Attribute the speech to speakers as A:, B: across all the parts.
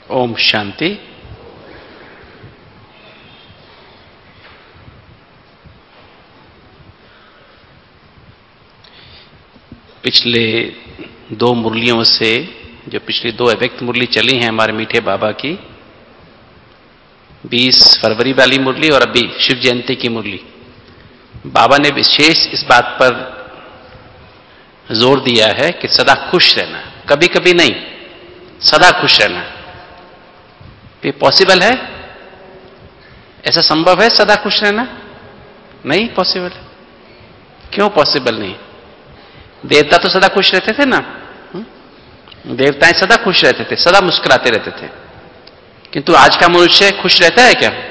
A: ओम शांति। पिछले दो मुरलियों से, जो पिछली दो अव्यक्त मुरली चली हैं हमारे मीठे बाबा की, 20 फरवरी वाली मुरली और अभी शिव जयंती की मुरली, बाबा ने विशेष इस बात पर जोर दिया है कि सदा खुश रहना, कभी कभी नहीं, सदा खुश रहना। ये पॉसिबल है? ऐसा संभव है सदा खुश रहना? नहीं पॉसिबल। क्यों पॉसिबल नहीं? देवता तो सदा खुश रहते थे ना, देवताएं सदा खुश रहते थे, सदा मुस्कुराते रहते थे। किंतु आज का मनुष्य खुश रहता है क्या?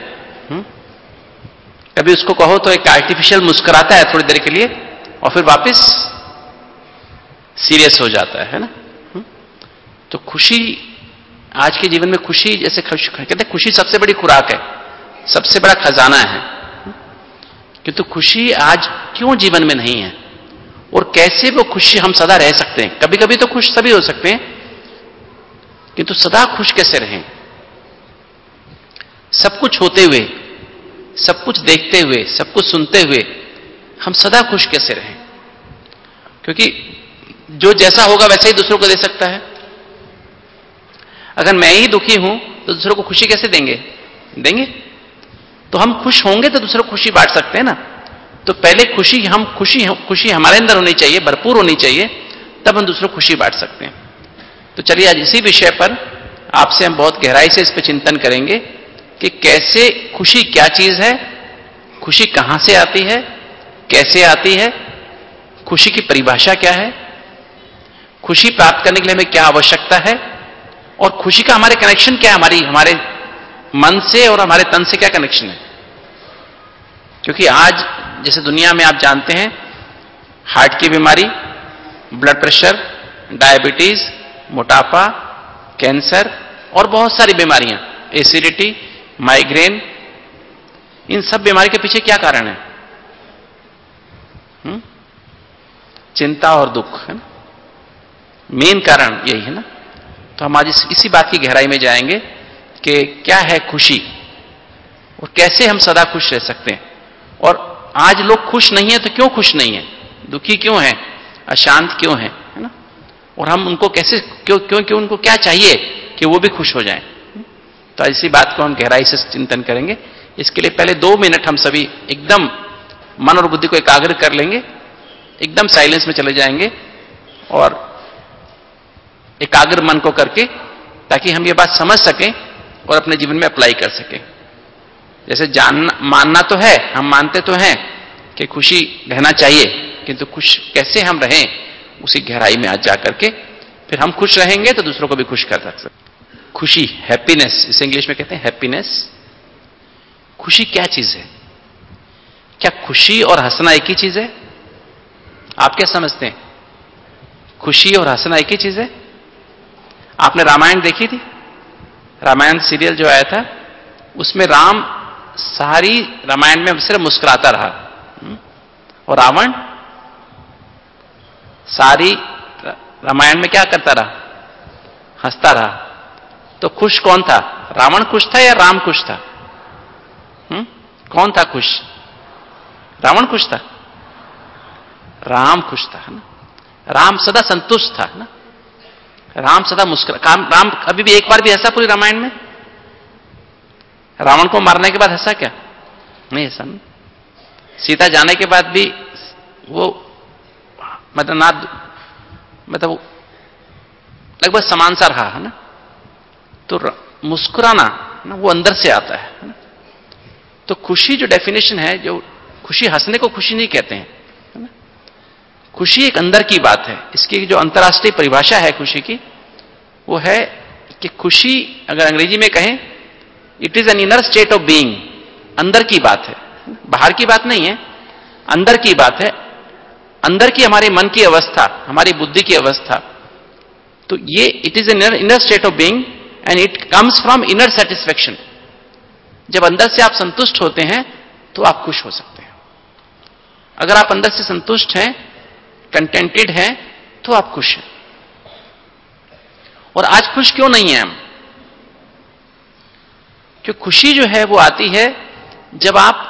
A: कभी उसको कहो तो एक आर्टिफिशियल मुस्कुराता है थोड़ी देर के लिए और फिर वापस सीरियस हो जाता है ना। तो खुशी, आज के जीवन में खुशी, जैसे कहते हैं खुशी सबसे बड़ी खुराक है, सबसे बड़ा खजाना है। किंतु खुशी आज क्यों जीवन में नहीं है और कैसे वो खुशी हम सदा रह सकते हैं? कभी कभी तो खुश सभी हो सकते हैं, किंतु सदा खुश कैसे रहें? सब कुछ होते हुए, सब कुछ देखते हुए, सब कुछ सुनते हुए हम सदा खुश कैसे रहें? क्योंकि जो जैसा होगा वैसा ही दूसरों को दे सकता है। अगर मैं ही दुखी हूं तो दूसरों को खुशी कैसे देंगे? तो हम खुश होंगे तो दूसरों को खुशी बांट सकते हैं ना। तो पहले खुशी हमारे अंदर होनी चाहिए, भरपूर होनी चाहिए, तब हम दूसरों को खुशी बांट सकते हैं। तो चलिए आज इसी विषय पर आपसे हम बहुत गहराई से इस पर चिंतन करेंगे कि कैसे खुशी क्या चीज है, खुशी कहां से आती है, कैसे आती है, खुशी की परिभाषा क्या है, खुशी प्राप्त करने के लिए हमें क्या आवश्यकता है और खुशी का हमारे कनेक्शन क्या है, हमारे मन से और हमारे तन से क्या कनेक्शन है। क्योंकि आज जैसे दुनिया में आप जानते हैं हार्ट की बीमारी, ब्लड प्रेशर, डायबिटीज, मोटापा, कैंसर और बहुत सारी बीमारियां, एसिडिटी, माइग्रेन, इन सब बीमारी के पीछे क्या कारण है? चिंता और दुख है ना, मेन कारण यही है ना। तो हम आज इसी बात की गहराई में जाएंगे कि क्या है खुशी और कैसे हम सदा खुश रह सकते हैं। और आज लोग खुश नहीं है तो क्यों खुश नहीं है, दुखी क्यों है, अशांत क्यों है ना? और हम उनको कैसे, क्यों उनको क्या चाहिए कि वो भी खुश हो जाएं। तो इसी बात को हम गहराई से चिंतन करेंगे। इसके लिए पहले 2 मिनट हम सभी एकदम मन और बुद्धि को एकाग्र कर लेंगे, एकदम साइलेंस में चले जाएंगे और एकाग्र मन को करके, ताकि हम ये बात समझ सकें और अपने जीवन में अप्लाई कर सकें। जैसे मानना तो है, हम मानते तो हैं कि खुशी रहना चाहिए, किंतु खुश कैसे हम रहें, उसी गहराई में आज जाकर के फिर हम खुश रहेंगे तो दूसरों को भी खुश कर सकते। खुशी, हैप्पीनेस, इसे इंग्लिश में कहते हैं हैप्पीनेस। खुशी क्या चीज है? क्या खुशी और हंसना एक ही चीज है? आप क्या समझते हैं? खुशी और हंसना एक ही चीज है? आपने रामायण देखी थी? रामायण सीरियल जो आया था, उसमें राम सारी रामायण में सिर्फ मुस्कुराता रहा और रावण सारी रामायण में क्या करता रहा? हंसता रहा। तो खुश कौन था? रावण खुश था या राम खुश था? कौन था खुश? रावण खुश था? राम खुश था, है ना। राम सदा संतुष्ट था ना, राम सदा राम कभी भी एक बार भी हंसा पूरी रामायण में? रावण को मारने के बाद हंसा क्या? नहीं हंसा। नहीं, सीता जाने के बाद भी वो मतलब लगभग समान सा रहा, है ना। तो मुस्कुराना ना वो अंदर से आता है ना? तो खुशी जो डेफिनेशन है, जो खुशी, हंसने को खुशी नहीं कहते हैं, है ना। खुशी एक अंदर की बात है। इसकी जो अंतर्राष्ट्रीय परिभाषा है खुशी की, वो है कि खुशी, अगर अंग्रेजी में कहें, it is an inner state of being. अंदर की बात है, बाहर की बात नहीं है, अंदर की बात है, अंदर की हमारे मन की अवस्था, हमारी बुद्धि की अवस्था। तो ये it is an inner state of being and it comes from inner satisfaction. जब अंदर से आप संतुष्ट होते हैं तो आप खुश हो सकते हैं। अगर आप अंदर से संतुष्ट हैं, कंटेंटेड हैं, तो आप खुश हैं। और आज खुश क्यों नहीं है हम? कि खुशी जो है वो आती है जब आप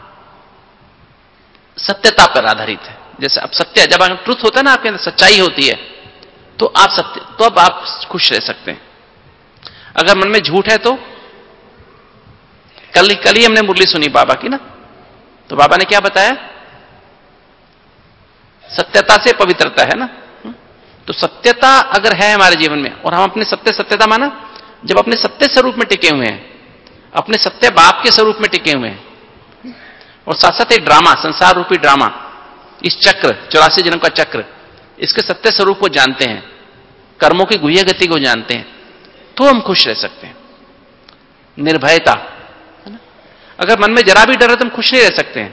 A: सत्यता पर आधारित है। जैसे अब सत्य, जब ट्रुथ होता है ना, आपके अंदर सच्चाई होती है, तो आप सत्य, तो अब आप खुश रह सकते हैं। अगर मन में झूठ है तो कल ही हमने मुरली सुनी बाबा की ना, तो बाबा ने क्या बताया? सत्यता से पवित्रता है ना। तो सत्यता अगर है हमारे जीवन में और हम अपने सत्यता माना, जब अपने सत्य स्वरूप में टिके हुए हैं, अपने सत्य बाप के स्वरूप में टिके हुए हैं, और साथ साथ एक ड्रामा, संसार रूपी ड्रामा, इस चक्र 84 जन्म का चक्र, इसके सत्य स्वरूप को जानते हैं, कर्मों की गुह्य गति को जानते हैं, तो हम खुश रह सकते हैं। निर्भयता, है ना? अगर मन में जरा भी डर है तो हम खुश नहीं रह सकते हैं।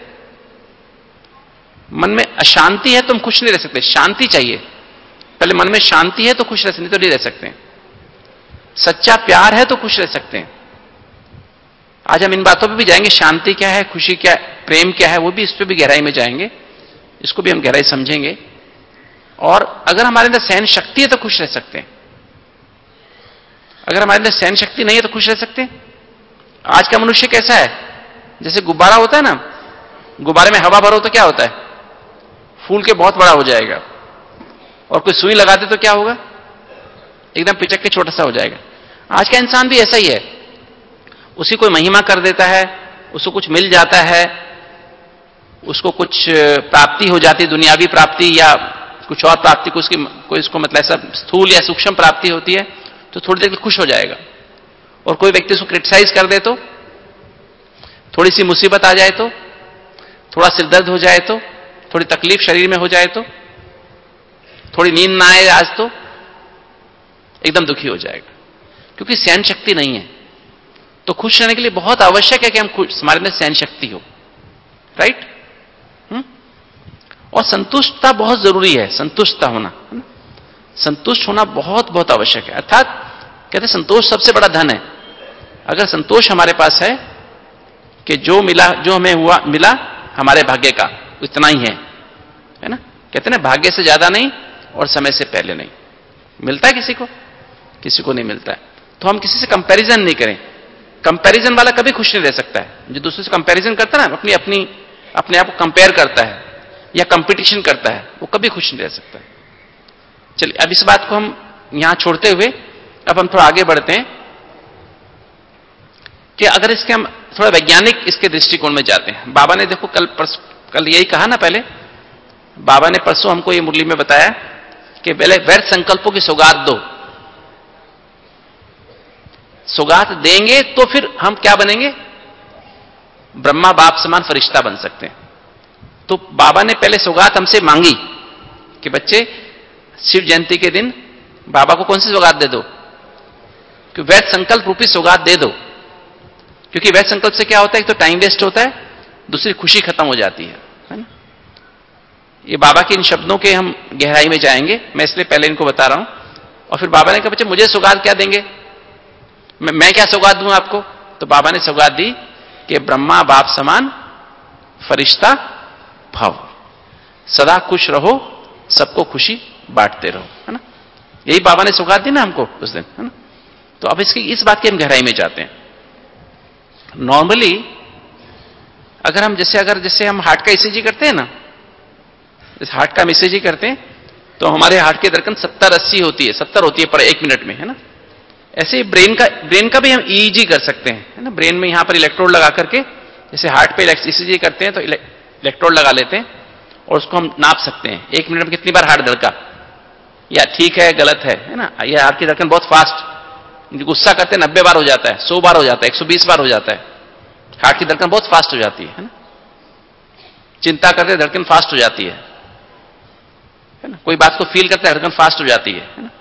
A: मन में अशांति है तो हम खुश नहीं रह सकते, शांति चाहिए। पहले मन में शांति है तो खुश रह सकते, नहीं तो नहीं रह सकते। सच्चा प्यार है तो खुश रह सकते हैं। आज हम इन बातों पे भी जाएंगे, शांति क्या है, खुशी क्या है, प्रेम क्या है, वो भी, इस पे भी गहराई में जाएंगे, इसको भी हम गहराई समझेंगे। और अगर हमारे अंदर सहन शक्ति है तो खुश रह सकते हैं। अगर हमारे अंदर सहन शक्ति नहीं है तो खुश रह सकते हैं। आज का मनुष्य कैसा है? जैसे गुब्बारा होता है ना, गुब्बारे में हवा भरो तो क्या होता है? फूल के बहुत बड़ा हो जाएगा, और कोई सुई लगा दे तो क्या होगा? एकदम पिचक के छोटा सा हो जाएगा। आज का इंसान भी ऐसा ही है, उसी कोई महिमा कर देता है, उसको कुछ मिल जाता है, उसको कुछ प्राप्ति हो जाती, दुनियावी प्राप्ति या कुछ और प्राप्ति को, उसकी कोई इसको मतलब ऐसा स्थूल या सूक्ष्म प्राप्ति होती है, तो थोड़ी देर खुश हो जाएगा। और कोई व्यक्ति उसको क्रिटिसाइज कर दे तो, थोड़ी सी मुसीबत आ जाए तो, थोड़ा सिर दर्द हो जाए तो, थोड़ी तकलीफ शरीर में हो जाए तो, थोड़ी नींद ना आए आज तो एकदम दुखी हो जाएगा, क्योंकि सहन शक्ति नहीं है। तो खुश रहने के लिए बहुत आवश्यक है कि हम खुश, हमारे अंदर सहन शक्ति हो, राइट। और संतुष्टता बहुत जरूरी है, संतुष्टता होना, है ना? संतुष्ट होना बहुत बहुत आवश्यक है। अर्थात कहते हैं संतोष सबसे बड़ा धन है। अगर संतोष हमारे पास है कि जो मिला, जो हमें हुआ मिला हमारे भाग्य का इतना ही है ना। कहते हैं ना, भाग्य से ज्यादा नहीं और समय से पहले नहीं। मिलता है किसी को? किसी को नहीं मिलता है। तो हम किसी से कंपैरिजन नहीं करें। कंपैरिजन वाला कभी खुश नहीं रह सकता है। जो दूसरे से कंपैरिजन करता है ना, अपने आप को कंपेयर करता है या कंपटीशन करता है, वो कभी खुश नहीं रह सकता है। चलिए, अब इस बात को हम यहां छोड़ते हुए अब हम थोड़ा आगे बढ़ते हैं कि अगर इसके हम थोड़ा वैज्ञानिक इसके दृष्टिकोण में जाते हैं। बाबा ने देखो कल यही कहा ना, पहले बाबा ने परसों हमको ये मुरली में बताया कि पहले व्यर्थ संकल्पों की सौगात दो। सौगात देंगे तो फिर हम क्या बनेंगे? ब्रह्मा बाप समान फरिश्ता बन सकते हैं। तो बाबा ने पहले सौगात हमसे मांगी कि बच्चे शिव जयंती के दिन बाबा को कौन सी सौगात दे दो? कि व्यर्थ संकल्प रूपी सौगात दे दो। क्योंकि व्यर्थ संकल्प से क्या होता है? एक तो टाइम वेस्ट होता है, दूसरी खुशी खत्म हो जाती है ना। ये बाबा के इन शब्दों के हम गहराई में जाएंगे, मैं इसलिए पहले इनको बता रहा हूं। और फिर बाबा ने कहा बच्चे मुझे सौगात क्या देंगे? मैं क्या सौगात दूं आपको? तो बाबा ने सौगात दी कि ब्रह्मा बाप समान फरिश्ता भव, सदा खुश रहो, सबको खुशी बांटते रहो, है ना। यही बाबा ने सौगात दी ना हमको उस दिन, है ना। तो अब इस बात की हम गहराई में जाते हैं। नॉर्मली अगर जैसे हम हार्ट का ईसीजी करते हैं ना, जैसे हार्ट का हम ईसीजी करते हैं तो हमारे हार्ट की धड़कन 70-80 होती है, 70 होती है पर 1 मिनट में, है ना। ऐसे ही ब्रेन का भी हम ईईजी कर सकते हैं, है ना। ब्रेन में यहां पर इलेक्ट्रोड लगा करके, जैसे हार्ट पे ईसीजी करते हैं तो इलेक्ट्रोड लगा लेते हैं और उसको हम नाप सकते हैं 1 मिनट में कितनी बार हार्ट धड़का, या ठीक है गलत है ना। या हार्ट की धड़कन बहुत फास्ट, गुस्सा करते 90 बार हो जाता है, 100 बार हो जाता है, 120 बार हो जाता है। हार्ट की धड़कन बहुत फास्ट हो जाती है ना। चिंता करते धड़कन फास्ट हो जाती है ना। कोई बात को फील करते धड़कन फास्ट हो जाती है ना।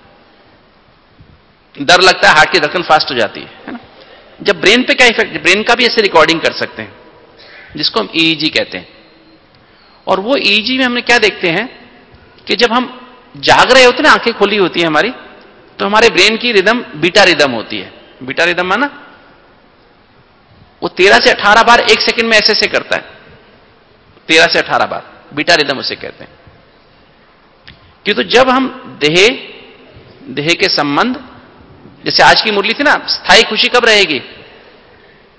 A: डर लगता है, हार्ट की धड़कन फास्ट हो जाती है ना। जब ब्रेन पे क्या इफेक्ट, ब्रेन का भी ऐसे रिकॉर्डिंग कर सकते हैं, जिसको हम ईईजी कहते हैं। और वो ईईजी में हमने क्या देखते हैं कि जब हम जाग रहे होते हैं ना, आंखें खुली होती है हमारी, तो हमारे ब्रेन की रिदम बीटा रिदम होती है। बीटा रिदम माना वो 13 से 18 बार 1 सेकंड में ऐसे करता है, 13 से 18 बार बीटा रिदम उसे कहते हैं। कि तो जब हम देह के संबंध, जैसे आज की मुरली थी ना, स्थायी खुशी कब रहेगी?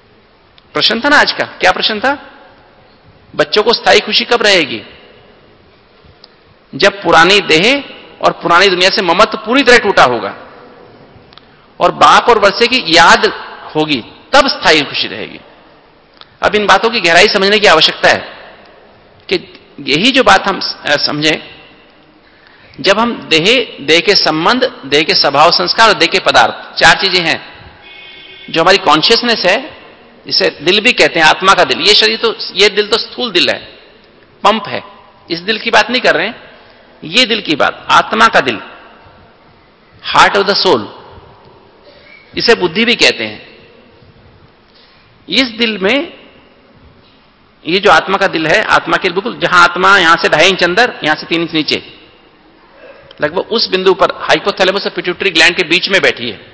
A: प्रश्न था ना आज का, क्या प्रश्न था? बच्चों को स्थायी खुशी कब रहेगी? जब पुरानी देह और पुरानी दुनिया से ममत्व पूरी तरह टूटा होगा और बाप और वर्षे की याद होगी, तब स्थायी खुशी रहेगी। अब इन बातों की गहराई समझने की आवश्यकता है कि यही जो बात हम समझें, जब हम देह के संबंध, देह के स्वभाव संस्कार और देह के पदार्थ, चार चीजें हैं जो हमारी कॉन्शियसनेस है, जिसे दिल भी कहते हैं, आत्मा का दिल। ये शरीर तो, ये दिल तो स्थूल दिल है, पंप है, इस दिल की बात नहीं कर रहे हैं, ये दिल की बात, आत्मा का दिल, हार्ट ऑफ द सोल, इसे बुद्धि भी कहते हैं। इस दिल में, ये जो आत्मा का दिल है, आत्मा के बिल्कुल जहां आत्मा यहां से 2.5 इंच अंदर, यहां से 3 इंच नीचे, लगभग उस बिंदु पर हाइपोथैलेमस और पिट्यूटरी ग्लैंड के बीच में बैठी है।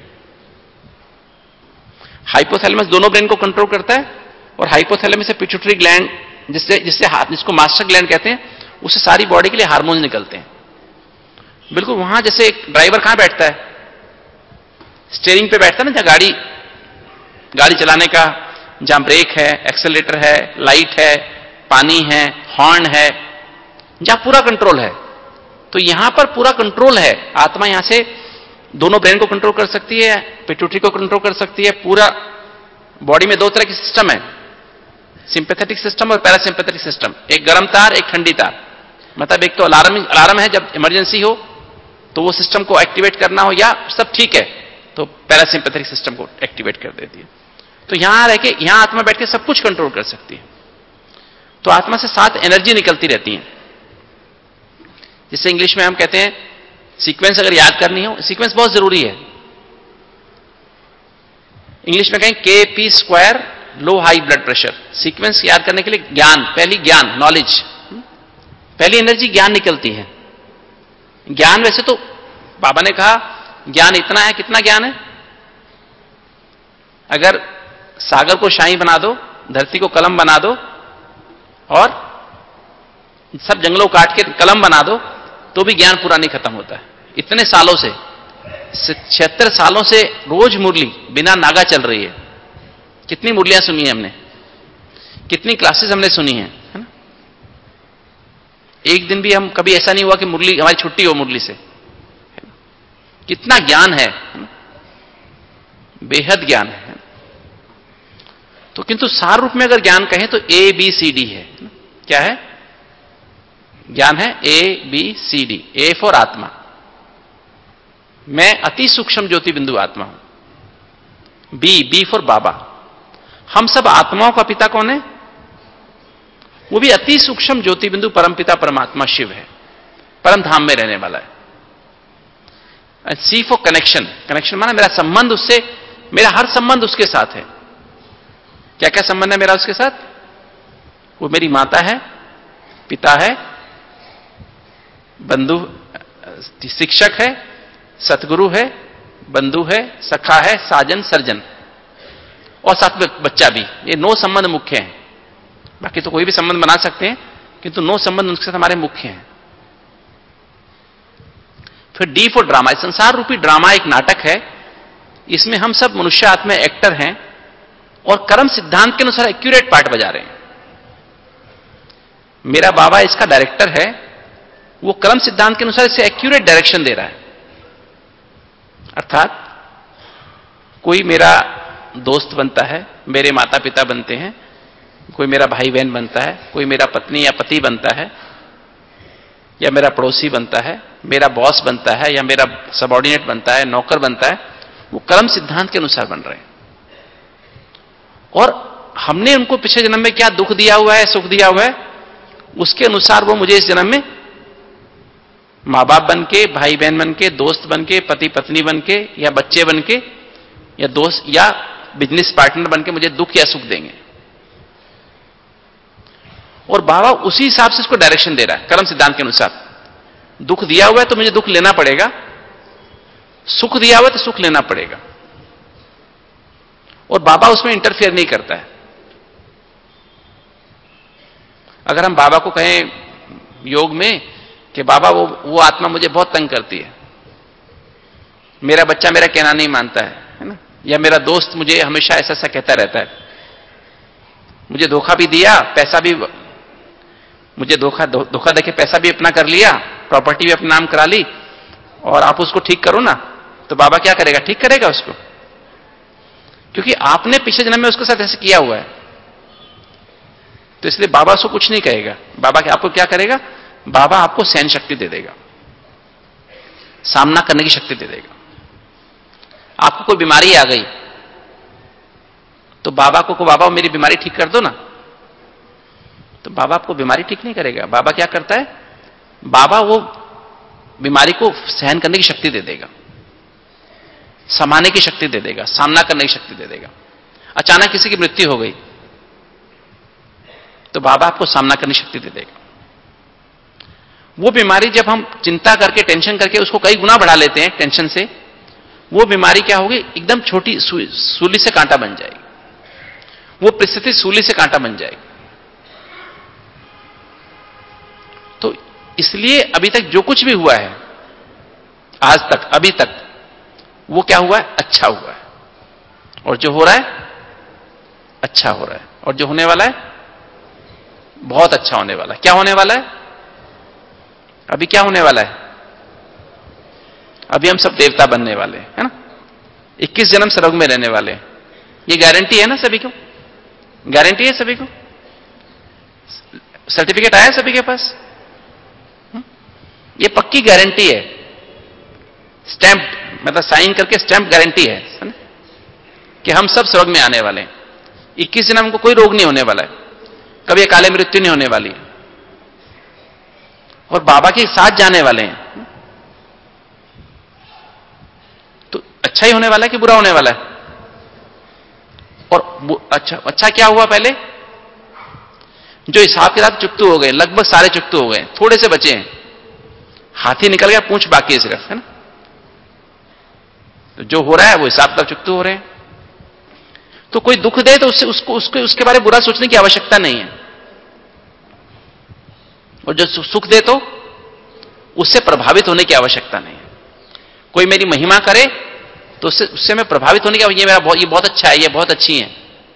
A: हाइपोथैलेमस दोनों ब्रेन को कंट्रोल करता है और हाइपोथैलेमस से पिट्यूटरी ग्लैंड, जिसको मास्टर ग्लैंड कहते हैं, उससे सारी बॉडी के लिए हार्मोन निकलते हैं। बिल्कुल वहां जैसे एक ड्राइवर कहां बैठता है? स्टीयरिंग पे बैठता है ना, जहां गाड़ी चलाने का, जहां ब्रेक है, एक्सेलेरेटर है, लाइट है, पानी है, हॉर्न है, जहां पूरा कंट्रोल है। तो यहां पर पूरा कंट्रोल है। आत्मा यहां से दोनों ब्रेन को कंट्रोल कर सकती है, पिट्यूटरी को कंट्रोल कर सकती है। पूरा बॉडी में 2 तरह के सिस्टम है, सिंपैथेटिक सिस्टम और पैरासिंपैथेटिक सिस्टम। एक गर्म तार, एक ठंडी तार। मतलब एक तो अलार्म है, जब इमरजेंसी हो तो वो सिस्टम को एक्टिवेट करना हो, या सब ठीक है तो पैरासिंपैथेटिक सिस्टम को एक्टिवेट कर देती है। तो यहां रह के, यहां आत्मा बैठ के सब कुछ कंट्रोल कर सकती है। तो आत्मा से 7 एनर्जी निकलती रहती है, जिससे इंग्लिश में हम कहते हैं, सीक्वेंस अगर याद करनी हो, सीक्वेंस बहुत जरूरी है। इंग्लिश में कहें KP², low high blood pressure. Sequence याद करने के लिए ज्ञान, पहली ज्ञान, नॉलेज, पहली एनर्जी ज्ञान निकलती है। ज्ञान, वैसे तो बाबा ने कहा ज्ञान इतना है, कितना ज्ञान है? अगर सागर को शाही बना दो, धरती को कलम बना दो और सब जंगलों काट के कलम बना दो, तो भी ज्ञान पूरा नहीं खत्म होता है। इतने सालों से, 76 सालों से रोज मुरली बिना नागा चल रही है। कितनी मुरलियां सुनी है हमने, कितनी क्लासेस हमने सुनी है ना? एक दिन भी हम कभी ऐसा नहीं हुआ कि मुरली हमारी छुट्टी हो मुरली से। कितना ज्ञान है ना? बेहद ज्ञान है। तो किंतु सार रूप में अगर ज्ञान कहें तो ABCD है। क्या है? ज्ञान है ABCD। A फॉर आत्मा, मैं अति सूक्ष्म ज्योति बिंदु आत्मा हूं। B फॉर बाबा, हम सब आत्माओं का पिता कौन है? वो भी अति सूक्ष्म ज्योति बिंदु परम पिता परमात्मा शिव है, परम धाम में रहने वाला है। C फॉर कनेक्शन, कनेक्शन माना मेरा संबंध उससे, मेरा हर संबंध उसके साथ है। क्या क्या संबंध है मेरा उसके साथ? वो मेरी माता है, पिता है, बंधु, शिक्षक है, सतगुरु है, बंधु है, सखा है, साजन, सर्जन, और साथ में बच्चा भी। ये 9 संबंध मुख्य हैं। बाकी तो कोई भी संबंध बना सकते हैं, किंतु 9 संबंध उनके साथ हमारे मुख्य हैं। फिर D फॉर ड्रामा, संसार रूपी ड्रामा एक नाटक है। इसमें हम सब मनुष्य आत्मा एक्टर हैं और कर्म सिद्धांत के अनुसार एक्यूरेट पार्ट बजा रहे हैं। मेरा बाबा इसका डायरेक्टर है, वो कर्म सिद्धांत के अनुसार इसे एक्यूरेट डायरेक्शन दे रहा है। अर्थात कोई मेरा दोस्त बनता है, मेरे माता पिता बनते हैं, कोई मेरा भाई बहन बनता है, कोई मेरा पत्नी या पति बनता है, या मेरा पड़ोसी बनता है, मेरा बॉस बनता है, या मेरा सबऑर्डिनेट बनता है, नौकर बनता है। वो कर्म सिद्धांत के अनुसार बन रहे हैं। और हमने उनको पिछले जन्म में क्या दुख दिया हुआ है, सुख दिया हुआ है, उसके अनुसार वो मुझे इस जन्म में मां बाप बन के, भाई बहन बन के, दोस्त बन के, पति पत्नी बन के, या बच्चे बन के, या दोस्त या बिजनेस पार्टनर बन के मुझे दुख या सुख देंगे। और बाबा उसी हिसाब से इसको डायरेक्शन दे रहा है, कर्म सिद्धांत के अनुसार। दुख दिया हुआ है तो मुझे दुख लेना पड़ेगा, सुख दिया हुआ है तो सुख लेना पड़ेगा। और बाबा उसमें इंटरफेयर नहीं करता है। अगर हम बाबा को कहें योग में कि बाबा वो आत्मा मुझे बहुत तंग करती है, मेरा बच्चा मेरा कहना नहीं मानता है ना, या मेरा दोस्त मुझे हमेशा ऐसा ऐसा कहता रहता है, मुझे धोखा भी दिया, पैसा भी, मुझे धोखा देके पैसा भी अपना कर लिया, प्रॉपर्टी भी अपने नाम करा ली, और आप उसको ठीक करो ना, तो बाबा क्या करेगा? ठीक करेगा उसको, क्योंकि आपने पिछले जन्म में उसके साथ ऐसे किया हुआ है। तो इसलिए बाबा उसको कुछ नहीं कहेगा। बाबा आपको क्या करेगा? बाबा आपको सहन शक्ति दे देगा, सामना करने की शक्ति दे देगा। आपको कोई बीमारी आ गई तो बाबा को बाबा मेरी बीमारी ठीक कर दो ना, तो बाबा आपको बीमारी ठीक नहीं करेगा। बाबा क्या करता है? बाबा वो बीमारी को सहन करने की शक्ति दे देगा, समाने की शक्ति दे देगा, सामना करने की शक्ति दे देगा। अचानक किसी की मृत्यु हो गई तो बाबा आपको सामना करने की शक्ति दे देगा। वो बीमारी जब हम चिंता करके, टेंशन करके उसको कई गुना बढ़ा लेते हैं टेंशन से, वो बीमारी क्या होगी? एकदम छोटी सूली से कांटा बन जाएगी। वो परिस्थिति सूली से कांटा बन जाएगी। तो इसलिए अभी तक जो कुछ भी हुआ है आज तक, अभी तक, वो क्या हुआ है? अच्छा हुआ है। और जो हो रहा है अच्छा हो रहा है, और जो होने वाला है बहुत अच्छा होने वाला है। क्या होने वाला है? अभी क्या होने वाला है? अभी हम सब देवता बनने वाले हैं, है ना? 21 जन्म स्वर्ग में रहने वाले हैं। ये गारंटी है ना सभी को? गारंटी है सभी को? सर्टिफिकेट आया सभी के पास? ये पक्की गारंटी है, स्टैंप, मतलब साइन करके स्टैंप गारंटी है ना? कि हम सब स्वर्ग में आने वाले हैं। 21 जन्म को कोई रोग नहीं होने वाला है, कभी अकाले मृत्यु नहीं होने वाली है, और बाबा के साथ जाने वाले हैं। तो अच्छा ही होने वाला है कि बुरा होने वाला है? और अच्छा क्या हुआ? पहले जो हिसाब के साथ चुकतू हो गए, लगभग सारे चुकतू हो गए, थोड़े से बचे हैं, हाथी निकल गया, पूंछ बाकी है सिर्फ, है ना? तो जो हो रहा है वो हिसाब का चुकतू हो रहे हैं। तो कोई दुख दे तो उसके बारे में बुरा सोचने की आवश्यकता नहीं है, और जो सुख दे तो उससे प्रभावित होने की आवश्यकता नहीं है। कोई मेरी महिमा करे तो उससे मैं प्रभावित होने की, ये बहुत अच्छा है, ये बहुत अच्छी है।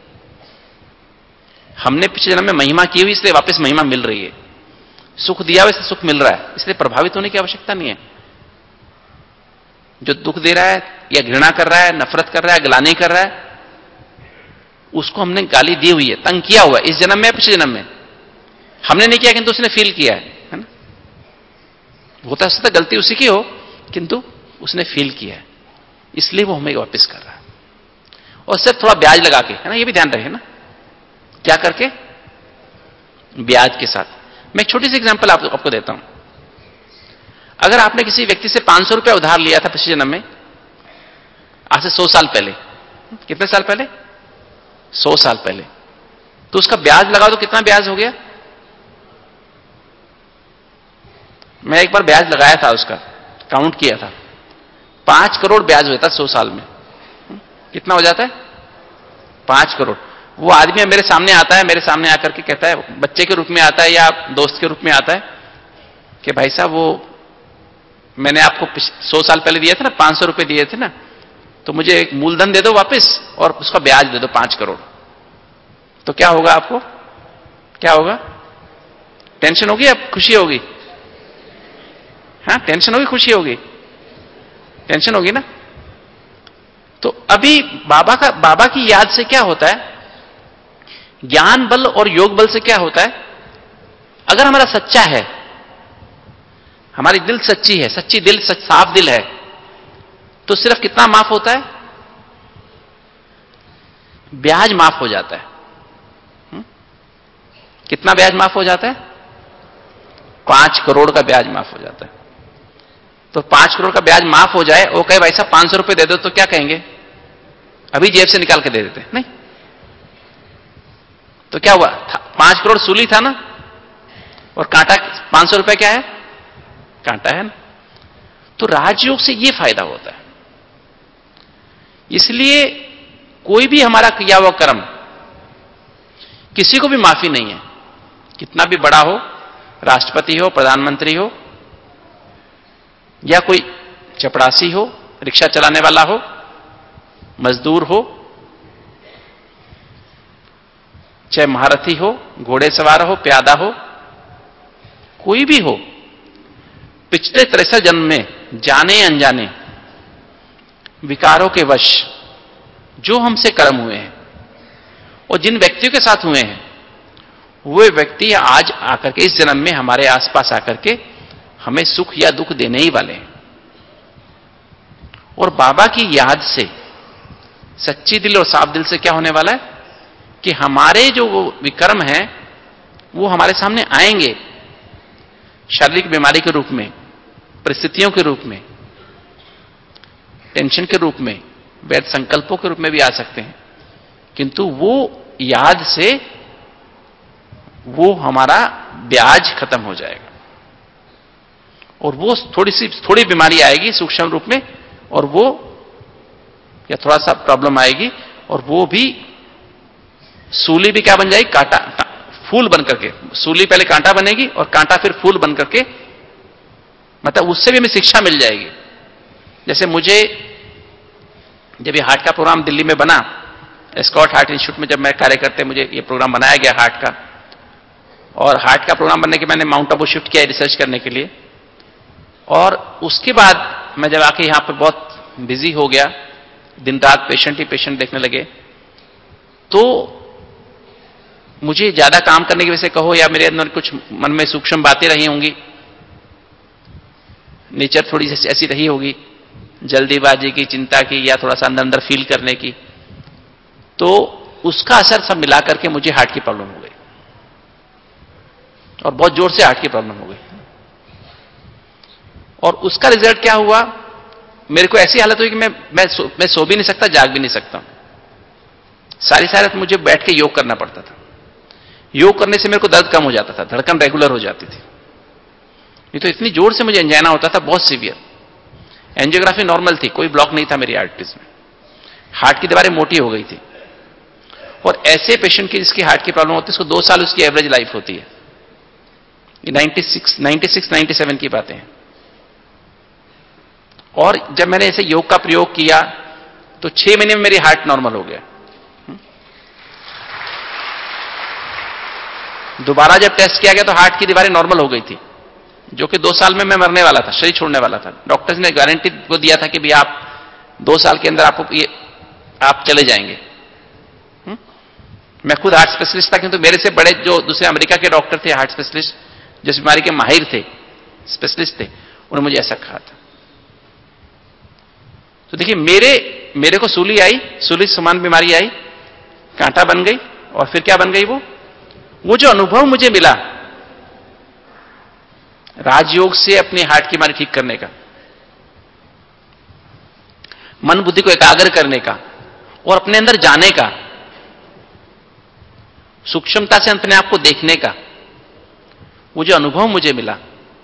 A: हमने पिछले जन्म में महिमा की हुई, इसलिए वापस महिमा मिल रही है। सुख दिया वैसे सुख मिल रहा है, इसलिए प्रभावित होने की आवश्यकता नहीं है। जो दुख दे रहा है या घृणा कर रहा है, नफरत कर रहा है, ग्लानि कर रहा है, उसको हमने गाली दी हुई है, तंग किया हुआ है, इस जन्म में, पिछले जन्म में हमने नहीं किया, किंतु उसने फील किया है ना? होता है गलती उसी की हो, किंतु उसने फील किया है, इसलिए वो हमें वापस कर रहा है। और सिर्फ थोड़ा ब्याज लगा के, है ना? ये भी ध्यान रहे ना, क्या करके? ब्याज के साथ। मैं एक छोटी सी एग्जांपल आपको देता हूं। अगर आपने किसी व्यक्ति से 500 रुपया उधार लिया था पिछले जन्म में, आज से 100 साल पहले, कितने साल पहले? 100 साल पहले, तो उसका ब्याज लगाओ तो कितना ब्याज हो गया? मैं एक बार ब्याज लगाया था, उसका काउंट किया था, 5 करोड़ ब्याज हुआ था 100 साल में। कितना हो जाता है? 5 करोड़। वो आदमी मेरे सामने आता है, मेरे सामने आकर के कहता है, बच्चे के रूप में आता है या दोस्त के रूप में आता है, कि भाई साहब वो मैंने आपको 100 साल पहले दिए थे ना, 500 रुपए दिए थे ना, तो मुझे एक मूलधन दे दो वापस, और उसका ब्याज दे दो 5 करोड़। तो क्या होगा आपको? क्या होगा? टेंशन होगी या खुशी होगी? हाँ, टेंशन होगी, खुशी होगी? टेंशन होगी ना। तो अभी बाबा की याद से क्या होता है? ज्ञान बल और योग बल से क्या होता है? अगर हमारा सच्चा है, हमारी दिल सच्ची है, सच्ची दिल, साफ दिल है, तो सिर्फ कितना माफ होता है? ब्याज माफ हो जाता है। कितना ब्याज माफ हो जाता है? 5 करोड़ का ब्याज माफ हो जाता है। तो 5 करोड़ का ब्याज माफ हो जाए, वो कहे भाई साहब 500 रुपए दे दो, तो क्या कहेंगे? अभी जेब से निकाल के दे देते नहीं? तो क्या हुआ? 5 करोड़ सूली था ना, और कांटा 500 रुपए क्या है? कांटा है ना। तो राजयोग से यह फायदा होता है। इसलिए कोई भी हमारा किया हुआ कर्म, किसी को भी माफी नहीं है, कितना भी बड़ा हो, राष्ट्रपति हो, प्रधानमंत्री हो, या कोई चपरासी हो, रिक्शा चलाने वाला हो, मजदूर हो, चाहे महारथी हो, घोड़े सवार हो, प्यादा हो, कोई भी हो, पिछले 63 जन्म में जाने अनजाने विकारों के वश जो हमसे कर्म हुए हैं और जिन व्यक्तियों के साथ हुए हैं, वे व्यक्ति आज आकर के इस जन्म में हमारे आसपास आकर के हमें सुख या दुख देने ही वाले हैं। और बाबा की याद से, सच्ची दिल और साफ दिल से क्या होने वाला है कि हमारे जो वो विकर्म हैं वो हमारे सामने आएंगे, शारीरिक बीमारी के रूप में, परिस्थितियों के रूप में, टेंशन के रूप में, वैध संकल्पों के रूप में भी आ सकते हैं, किंतु वो याद से वो हमारा ब्याज खत्म हो जाएगा और वो थोड़ी बीमारी आएगी सूक्ष्म रूप में, और वो या थोड़ा सा प्रॉब्लम आएगी और वो भी सूली भी क्या बन जाएगी, कांटा, फूल बन करके। सूली पहले कांटा बनेगी और कांटा फिर फूल बन करके, मतलब उससे भी हमें शिक्षा मिल जाएगी। जैसे मुझे जब ये हार्ट का प्रोग्राम दिल्ली में बना, स्कॉट हार्ट इंस्टीट्यूट में जब मैं कार्य करते मुझे ये प्रोग्राम बनाया गया हार्ट का, और हार्ट का प्रोग्राम बनने के मैंने माउंट आबू शिफ्ट किया रिसर्च करने के लिए, और उसके बाद मैं जब आके यहां पर बहुत बिजी हो गया, दिन रात पेशेंट ही पेशेंट देखने लगे, तो मुझे ज्यादा काम करने की वजह से कहो या मेरे अंदर कुछ मन में सूक्ष्म बातें रही होंगी, नेचर थोड़ी सी ऐसी रही होगी, जल्दीबाजी की, चिंता की, या थोड़ा सा अंदर अंदर फील करने की, तो उसका असर सब मिला करके मुझे हार्ट की प्रॉब्लम हो गई और बहुत जोर से हार्ट की प्रॉब्लम हो गई। और उसका रिजल्ट क्या हुआ, मेरे को ऐसी हालत हुई कि मैं सो भी नहीं सकता, जाग भी नहीं सकता। सारी रात मुझे बैठ के योग करना पड़ता था। योग करने से मेरे को दर्द कम हो जाता था, धड़कन रेगुलर हो जाती थी। ये तो इतनी जोर से मुझे एंजाइना होता था, बहुत सीवियर। एंजियोग्राफी नॉर्मल थी, कोई ब्लॉक नहीं था मेरी आर्टरीज में, हार्ट की दीवारें मोटी हो गई थी। और ऐसे पेशेंट की जिसकी हार्ट की प्रॉब्लम होती है, उसको 2 साल उसकी एवरेज लाइफ होती है। ये 96-97 की बातें हैं। और जब मैंने ऐसे योग का प्रयोग किया तो 6 महीने में मेरी हार्ट नॉर्मल हो गया। दोबारा जब टेस्ट किया गया तो हार्ट की दीवारें नॉर्मल हो गई थी, जो कि 2 साल में मैं मरने वाला था, शरीर छोड़ने वाला था। डॉक्टर्स ने गारंटी को दिया था कि भी आप 2 साल के अंदर आपको ये आप चले जाएंगे। मैं खुद हार्ट स्पेशलिस्ट था, किंतु मेरे से बड़े जो दूसरे अमेरिका के डॉक्टर थे, हार्ट स्पेशलिस्ट, जिस बीमारी के माहिर थे, स्पेशलिस्ट थे, उन्होंने मुझे ऐसा कहा था। तो देखिए, मेरे को सूली आई, सूली समान बीमारी आई, कांटा बन गई, और फिर क्या बन गई, वो जो अनुभव मुझे मिला राजयोग से अपने हार्ट की बीमारी ठीक करने का, मन बुद्धि को एकाग्र करने का और अपने अंदर जाने का, सूक्ष्मता से अपने आप को देखने का, वो जो अनुभव मुझे मिला,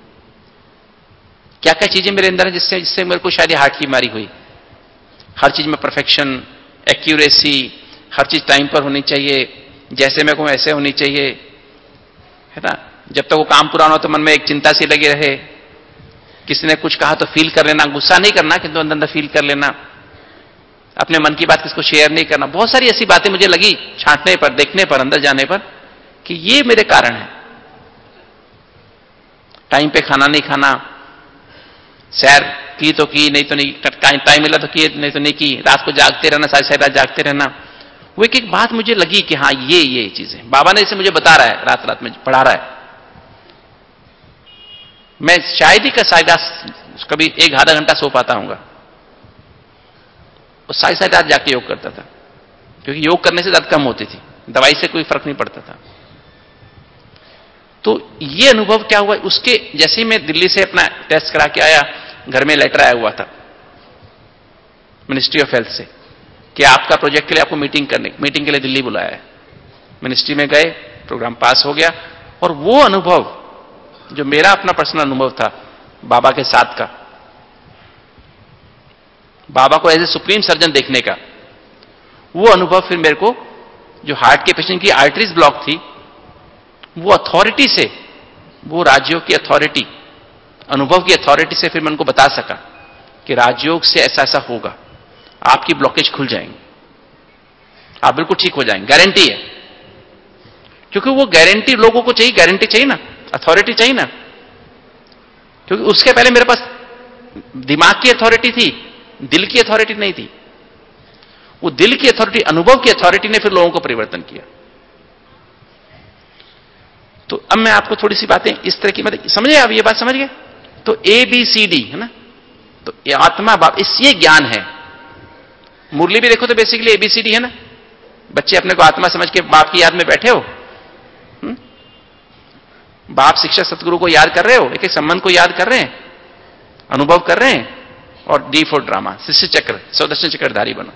A: क्या क्या चीजें मेरे अंदर है जिससे मेरे को शायद हार्ट की बीमारी हुई। हर चीज में परफेक्शन, एक्यूरेसी, हर चीज टाइम पर होनी चाहिए, जैसे मैं कहूं ऐसे होनी चाहिए, है ना। जब तक वो काम पूरा ना हो तो मन में एक चिंता सी लगी रहे, किसी ने कुछ कहा तो फील कर लेना, गुस्सा नहीं करना किंतु अंदर अंदर फील कर लेना, अपने मन की बात किसको शेयर नहीं करना। बहुत सारी ऐसी बातें मुझे लगी छांटने पर, देखने पर, अंदर जाने पर, कि ये मेरे कारण है। टाइम पे खाना नहीं खाना, सैर की तो की, नहीं तो नहीं, टाइम मिला तो की, नहीं तो नहीं की, रात को जागते रहना, सारी सारी रात जागते रहना। वो एक बात मुझे लगी कि हाँ ये चीजें बाबा ने इसे मुझे बता रहा है, रात रात में पढ़ा रहा है। मैं शायद ही कभी 1-आधा घंटा सो पाता हूंगा, और सारी सारी रात जाके योग करता था, क्योंकि योग करने से दर्द कम होती थी, दवाई से कोई फर्क नहीं पड़ता था। तो ये अनुभव क्या हुआ, उसके जैसे ही मैं दिल्ली से अपना टेस्ट करा के आया, घर में लेटर आया हुआ था मिनिस्ट्री ऑफ हेल्थ से कि आपका प्रोजेक्ट के लिए आपको मीटिंग के लिए दिल्ली बुलाया है। मिनिस्ट्री में गए, प्रोग्राम पास हो गया, और वो अनुभव जो मेरा अपना पर्सनल अनुभव था बाबा के साथ का, बाबा को एज ए सुप्रीम सर्जन देखने का, वो अनुभव फिर मेरे को, जो हार्ट के पेशेंट की आर्टरीज ब्लॉक थी, वो अथॉरिटी से, वो राजयोग की अथॉरिटी, अनुभव की अथॉरिटी से फिर मैं उनको बता सका कि राजयोग से ऐसा ऐसा होगा, आपकी ब्लॉकेज खुल जाएंगे, आप बिल्कुल ठीक हो जाएंगे, गारंटी है। क्योंकि वो गारंटी लोगों को चाहिए, गारंटी चाहिए ना, अथॉरिटी चाहिए ना। क्योंकि उसके पहले मेरे पास दिमाग की अथॉरिटी थी, दिल की अथॉरिटी नहीं थी। वो दिल की अथॉरिटी, अनुभव की अथॉरिटी ने फिर लोगों को परिवर्तन किया। तो अब मैं आपको थोड़ी सी बातें इस तरह की, मतलब समझे आप, ये बात समझ गए? तो ABCD है ना, तो ये आत्मा बाप, इस ये ज्ञान है। मुरली भी देखो तो बेसिकली ABCD है ना। बच्चे अपने को आत्मा समझ के बाप की याद में बैठे हो, बाप शिक्षक सतगुरु को याद कर रहे हो, एक एक संबंध को याद कर रहे हैं, अनुभव कर रहे हैं, और D फॉर ड्रामा, शिष्य चक्र, सौदर्शन चक्रधारी बनो।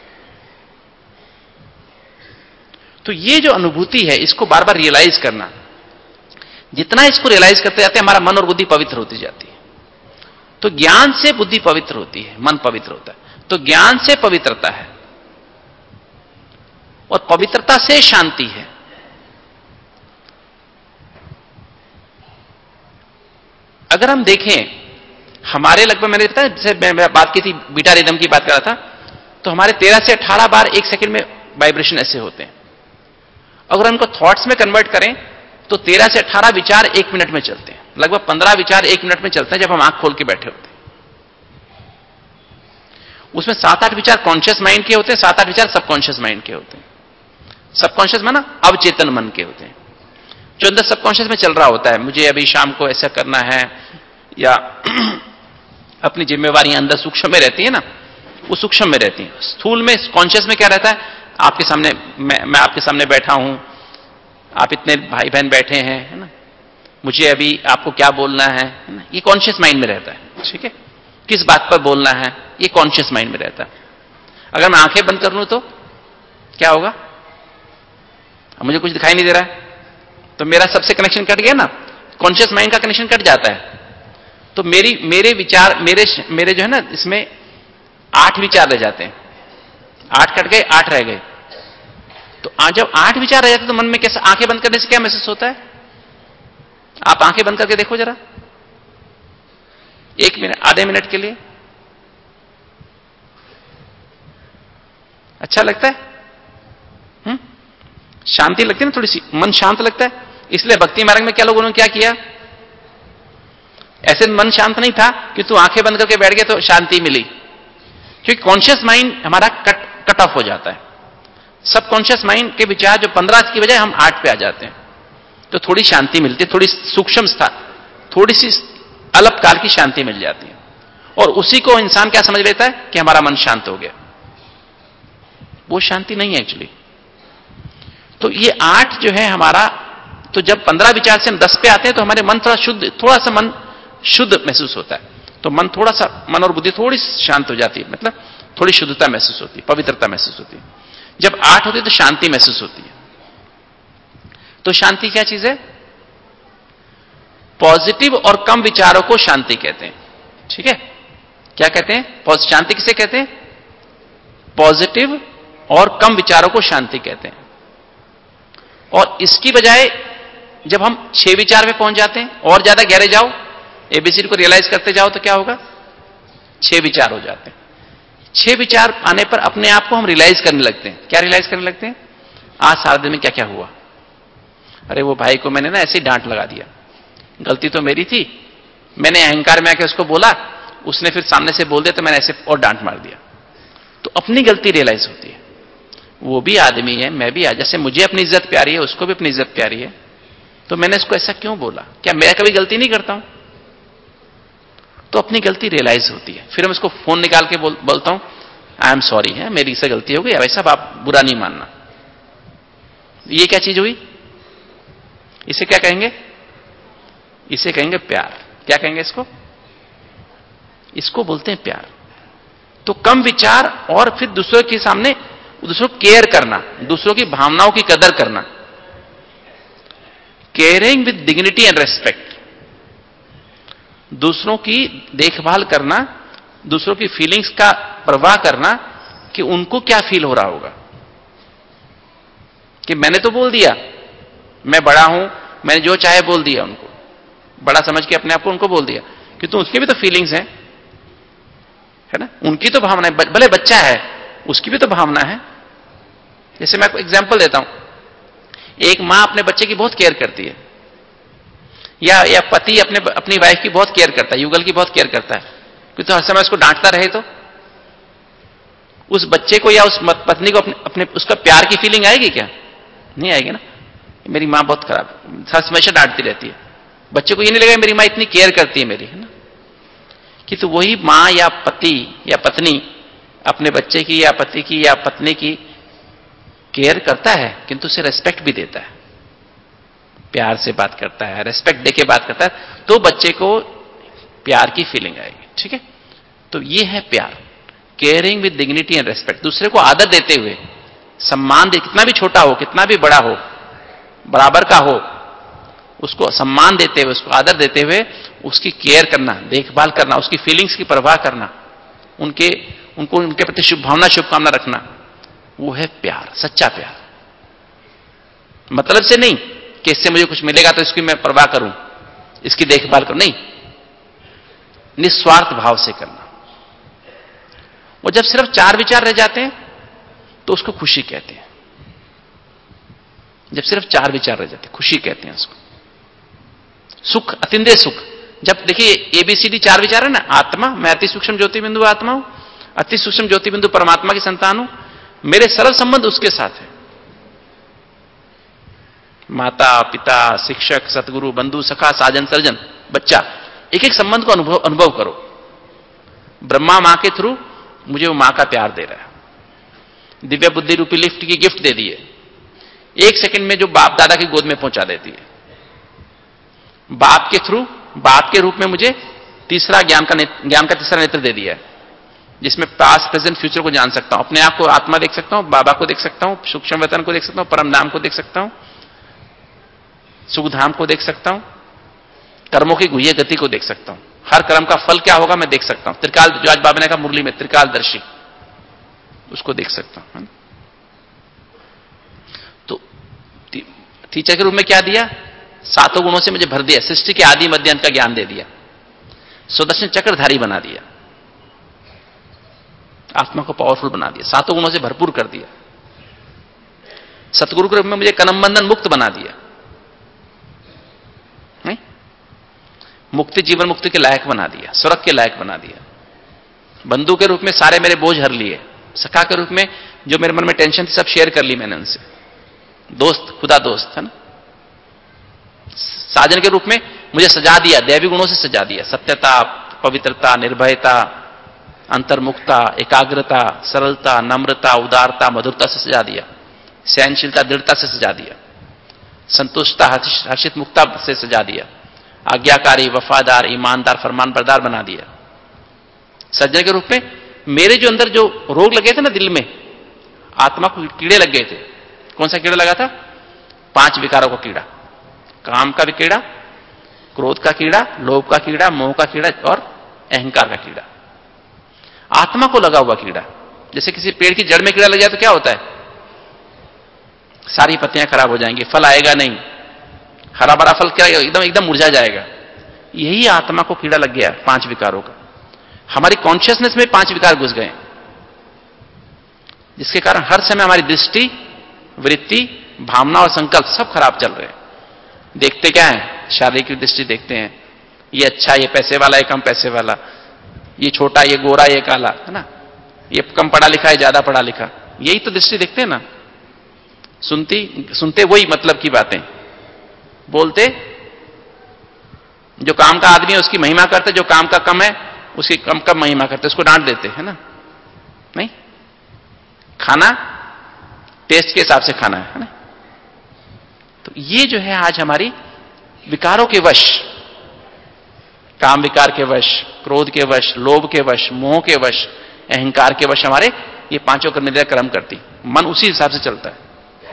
A: तो ये जो अनुभूति है, इसको बार बार रियलाइज करना, जितना इसको रियलाइज करते जाते हैं हमारा मन और बुद्धि पवित्र होती जाती है। तो ज्ञान से बुद्धि पवित्र होती है, मन पवित्र होता है। तो ज्ञान से पवित्रता है, और पवित्रता से शांति है। अगर हम देखें हमारे लगभग, मैंने बताया जैसे मैं बात की थी, बीटा रिदम की बात कर रहा था, तो हमारे 13 से 18 बार एक सेकंड में वाइब्रेशन ऐसे होते हैं। अगर उनको थॉट्स में कन्वर्ट करें तो 13 से 18 विचार 1 मिनट में चलते हैं। लगभग 15 विचार 1 मिनट में चलते हैं जब हम आंख खोल के बैठे होते हैं। उसमें 7-8 विचार कॉन्शियस माइंड के होते हैं, 7-8 विचार सबकॉन्शियस माइंड के होते हैं। सबकॉन्शियस माना अवचेतन मन के होते हैं, जो अंदर सबकॉन्शियस में चल रहा होता है, मुझे अभी शाम को ऐसा करना है, या अपनी जिम्मेवारियां अंदर सूक्ष्म में रहती है ना, वो सूक्ष्म में रहती हैं। स्थूल में, कॉन्शियस में क्या रहता है, आपके सामने मैं आपके सामने बैठा हूं, आप इतने भाई बहन बैठे हैं, है ना, मुझे अभी आपको क्या बोलना है ना, ये कॉन्शियस माइंड में रहता है। ठीक है, किस बात पर बोलना है, ये कॉन्शियस माइंड में रहता है। अगर मैं आंखें बंद कर लूं तो क्या होगा, मुझे कुछ दिखाई नहीं दे रहा है, तो मेरा सबसे कनेक्शन कट गया ना, कॉन्शियस माइंड का कनेक्शन कट जाता है। तो मेरे विचार, मेरे जो है ना, इसमें 8 विचार रह जाते हैं। 8 कट गए, 8 रह गए। तो जब 8 विचार रह जाते तो मन में कैसा, आंखें बंद करने से क्या महसूस होता है? आप आंखें बंद करके देखो जरा, 1 मिनट, आधे मिनट के लिए। अच्छा लगता है? शांति लगती है ना, थोड़ी सी मन शांत लगता है। इसलिए भक्ति मार्ग में क्या लोगों ने क्या किया, ऐसे मन शांत नहीं था कि तू आंखें बंद करके बैठ गया तो शांति मिली, क्योंकि कॉन्शियस माइंड हमारा कट ऑफ हो जाता है। सबकॉन्शियस माइंड के विचार जो 15 की बजाय हम 8 पे आ जाते हैं, तो थोड़ी शांति मिलती है, थोड़ी सूक्ष्म स्थान, थोड़ी सी अल्पकाल की शांति मिल जाती है। और उसी को इंसान क्या समझ लेता है कि हमारा मन शांत हो गया। वो शांति नहीं है एक्चुअली। तो ये 8 जो है हमारा, तो जब 15 विचार से हम 10 पे आते हैं तो हमारे मन थोड़ा सा मन शुद्ध महसूस होता है। तो मन थोड़ा सा, मन और बुद्धि थोड़ी शांत हो जाती है, मतलब थोड़ी शुद्धता महसूस होती है, पवित्रता महसूस होती है। जब 8 होती है तो शांति महसूस होती है। तो शांति क्या चीज है? पॉजिटिव और कम विचारों को शांति कहते हैं। ठीक है, क्या कहते हैं? शांति किसे कहते हैं? पॉजिटिव और कम विचारों को शांति कहते हैं। और इसकी बजाय जब हम 6 विचार में पहुंच जाते हैं, और ज्यादा गहरे जाओ, एबीसीडी को रियलाइज करते जाओ, तो क्या होगा? 6 विचार हो जाते हैं। 6 विचार आने पर अपने आप को हम रियलाइज करने लगते हैं। क्या रियलाइज करने लगते हैं? आज सारा दिन में क्या क्या हुआ, अरे वो भाई को मैंने ना ऐसे ही डांट लगा दिया, गलती तो मेरी थी, मैंने अहंकार में आके उसको बोला, उसने फिर सामने से बोल दिया तो मैंने ऐसे और डांट मार दिया। तो अपनी गलती रियलाइज होती है, वो भी आदमी है, मैं भी, जैसे मुझे अपनी इज्जत प्यारी है, उसको भी अपनी इज्जत प्यारी है, तो मैंने इसको ऐसा क्यों बोला? क्या मैं कभी गलती नहीं करता हूं? तो अपनी गलती रियलाइज होती है। फिर हम इसको फोन निकाल के बोलता हूं, आई एम सॉरी, है मेरी से गलती हो गई, वैसा आप बुरा नहीं मानना। ये क्या चीज हुई? इसे क्या कहेंगे? इसे कहेंगे प्यार। क्या कहेंगे इसको? इसको बोलते हैं प्यार। तो कम विचार, और फिर दूसरों के सामने दूसरों को केयर करना, दूसरों की भावनाओं की कदर करना, caring with dignity and respect, दूसरों की देखभाल करना, दूसरों की फीलिंग्स का परवाह करना कि उनको क्या फील हो रहा होगा। कि मैंने तो बोल दिया, मैं बड़ा हूं, मैंने जो चाहे बोल दिया, उनको बड़ा समझ के अपने आप को उनको बोल दिया, कि तो उसकी भी तो फीलिंग्स है ना, उनकी तो भावना है, भले बच्चा है उसकी भी तो भावना है। जैसे मैं आपको एग्जांपल देता हूं, एक मां अपने बच्चे की बहुत केयर करती है, या पति अपनी वाइफ की बहुत केयर करता है, युगल की बहुत केयर करता है, क्योंकि तो हर समय उसको डांटता रहे तो उस बच्चे को या उस पत्नी को अपने उसका प्यार की फीलिंग आएगी क्या? नहीं आएगी ना। मेरी मां बहुत खराब, हमेशा डांटती रहती है, बच्चे को ये नहीं लगेगा मेरी मां इतनी केयर करती है मेरी, है ना। कि तो वही मां या पति या पत्नी अपने बच्चे की या पति की या पत्नी की केयर करता है, किंतु उसे रेस्पेक्ट भी देता है, प्यार से बात करता है, रेस्पेक्ट देके बात करता है, तो बच्चे को प्यार की फीलिंग आएगी। ठीक है, तो ये है प्यार, caring with dignity and respect. दूसरे को आदर देते हुए, सम्मान दे, कितना भी छोटा हो कितना भी बड़ा हो, बराबर का हो, उसको सम्मान देते हुए, उसको आदर देते हुए उसकी केयर करना, देखभाल करना, उसकी फीलिंग्स की परवाह करना, उनके प्रति शुभभावना शुभकामना रखना, वो है प्यार, सच्चा प्यार। मतलब से नहीं कि इससे मुझे कुछ मिलेगा तो इसकी मैं परवाह करूं, इसकी देखभाल करूं, नहीं, निस्वार्थ भाव से करना। और जब सिर्फ 4 विचार रह जाते हैं तो उसको खुशी कहते हैं। जब सिर्फ 4 विचार रह जाते हैं, खुशी कहते हैं उसको। सुख, अतिंद्रिय सुख, जब देखिए ABCD 4 विचार है ना, आत्मा, मैं अति सूक्ष्म ज्योति बिंदु आत्मा हूं, अति सूक्ष्म ज्योति बिंदु परमात्मा की संतान हूं, मेरे सरल संबंध उसके साथ है, माता पिता शिक्षक सतगुरु बंधु सखा साजन सर्जन बच्चा, एक एक संबंध को अनुभव करो। ब्रह्मा मां के थ्रू मुझे वो मां का प्यार दे रहा है, दिव्य बुद्धि रूपी लिफ्ट की गिफ्ट दे दी है, 1 सेकंड में जो बाप दादा की गोद में पहुंचा देती है। बाप के थ्रू, बाप के रूप में मुझे तीसरा ज्ञान का तीसरा नेत्र दे दिया है, जिसमें पास्ट प्रेजेंट फ्यूचर को जान सकता हूं, अपने आप को आत्मा देख सकता हूं, बाबा को देख सकता हूं, सूक्ष्म वतन को देख सकता हूं, परम धाम को देख सकता हूं, सुखधाम को देख सकता हूं, कर्मों की गुह्य गति को देख सकता हूं, हर कर्म का फल क्या होगा मैं देख सकता हूं। त्रिकाल, जो आज बाबा ने कहा मुरली में, त्रिकालदर्शी, उसको देख सकता हूं। तो टीचर के रूप में क्या दिया? 7 गुणों से मुझे भर दिया, सृष्टि के आदि मध्य अंत का ज्ञान दे दिया, सुदर्शन चक्रधारी बना दिया, आत्मा को पावरफुल बना दिया, 7 गुणों से भरपूर कर दिया। सतगुरु के रूप में मुझे कर्म बंधन मुक्त बना दिया, नहीं, मुक्ति जीवन मुक्ति के लायक बना दिया, स्वर्ग के लायक बना दिया। बंधु के रूप में सारे मेरे बोझ हर लिए, सखा के रूप में जो मेरे मन में टेंशन थी सब शेयर कर ली मैंने उनसे, दोस्त, खुदा दोस्त है ना। साजन के रूप में मुझे सजा दिया, दैवी गुणों से सजा दिया, सत्यता, पवित्रता, निर्भयता, अंतर्मुखता, एकाग्रता, सरलता, नम्रता, उदारता, मधुरता से सजा दिया, सहनशीलता, दृढ़ता से सजा दिया, संतुष्टता, हर्षित मुक्ता से सजा दिया, आज्ञाकारी, वफादार, ईमानदार, फरमानबरदार बना दिया। सज्जन के रूप में मेरे जो अंदर जो रोग लगे थे ना दिल में, आत्मा को कीड़े लग गए थे। कौन सा कीड़ा लगा था? 5 विकारों का कीड़ा, काम का भी कीड़ा, क्रोध का कीड़ा, लोभ का कीड़ा, मोह का कीड़ा और अहंकार का कीड़ा। आत्मा को लगा हुआ कीड़ा, जैसे किसी पेड़ की जड़ में कीड़ा लग जाए तो क्या होता है? सारी पत्तियां खराब हो जाएंगी, फल आएगा नहीं, हरा भरा फल क्या एकदम मुरझा जाएगा। यही आत्मा को कीड़ा लग गया 5 विकारों का। हमारी कॉन्शियसनेस में 5 विकार घुस गए, जिसके कारण हर समय हमारी दृष्टि, वृत्ति, भावना और संकल्प सब खराब चल रहे हैं। देखते क्या है? शारीरिक दृष्टि देखते हैं, ये अच्छा, ये पैसे वाला, ये कम पैसे वाला, ये छोटा, ये गोरा, ये काला, है ना, ये कम पढ़ा लिखा है, ज्यादा पढ़ा लिखा, यही तो दृष्टि देखते हैं ना। सुनते वही मतलब की बातें, बोलते जो काम का आदमी है उसकी महिमा करते, जो काम का कम है उसकी कम महिमा करते, उसको डांट देते, है ना। नहीं, खाना टेस्ट के हिसाब से खाना है ना। तो ये जो है आज हमारी विकारों के वश, काम विकार के वश, क्रोध के वश, लोभ के वश, मोह के वश, अहंकार के वश हमारे ये 5 कर्मेंद्रियां कर्म करती, मन उसी हिसाब से चलता है।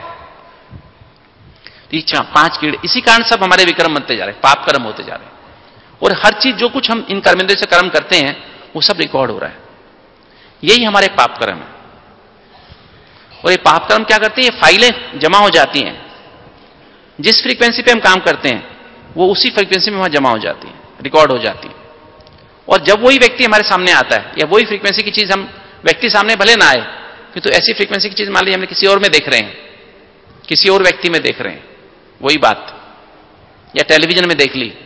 A: तो 5 कीड़े, इसी कारण सब हमारे विक्रम बनते जा रहे हैं, पाप कर्म होते जा रहे हैं। और हर चीज जो कुछ हम इन कर्मेंद्रियों से कर्म करते हैं वो सब रिकॉर्ड हो रहा है, यही हमारे पाप कर्म है। और ये पाप कर्म क्या करते हैं? ये फाइलें जमा हो जाती हैं, जिस फ्रीक्वेंसी पे हम काम करते हैं वो उसी फ्रीक्वेंसी में वहां जमा हो जाती है, रिकॉर्ड हो जाती है। और जब वही व्यक्ति हमारे सामने आता है या वही फ्रीक्वेंसी की चीज हम व्यक्ति सामने भले ना आए, कि तो ऐसी फ्रीक्वेंसी की चीज मान लीजिए हमने किसी और में देख रहे हैं, किसी और व्यक्ति में देख रहे हैं वही बात, या टेलीविजन में देख ली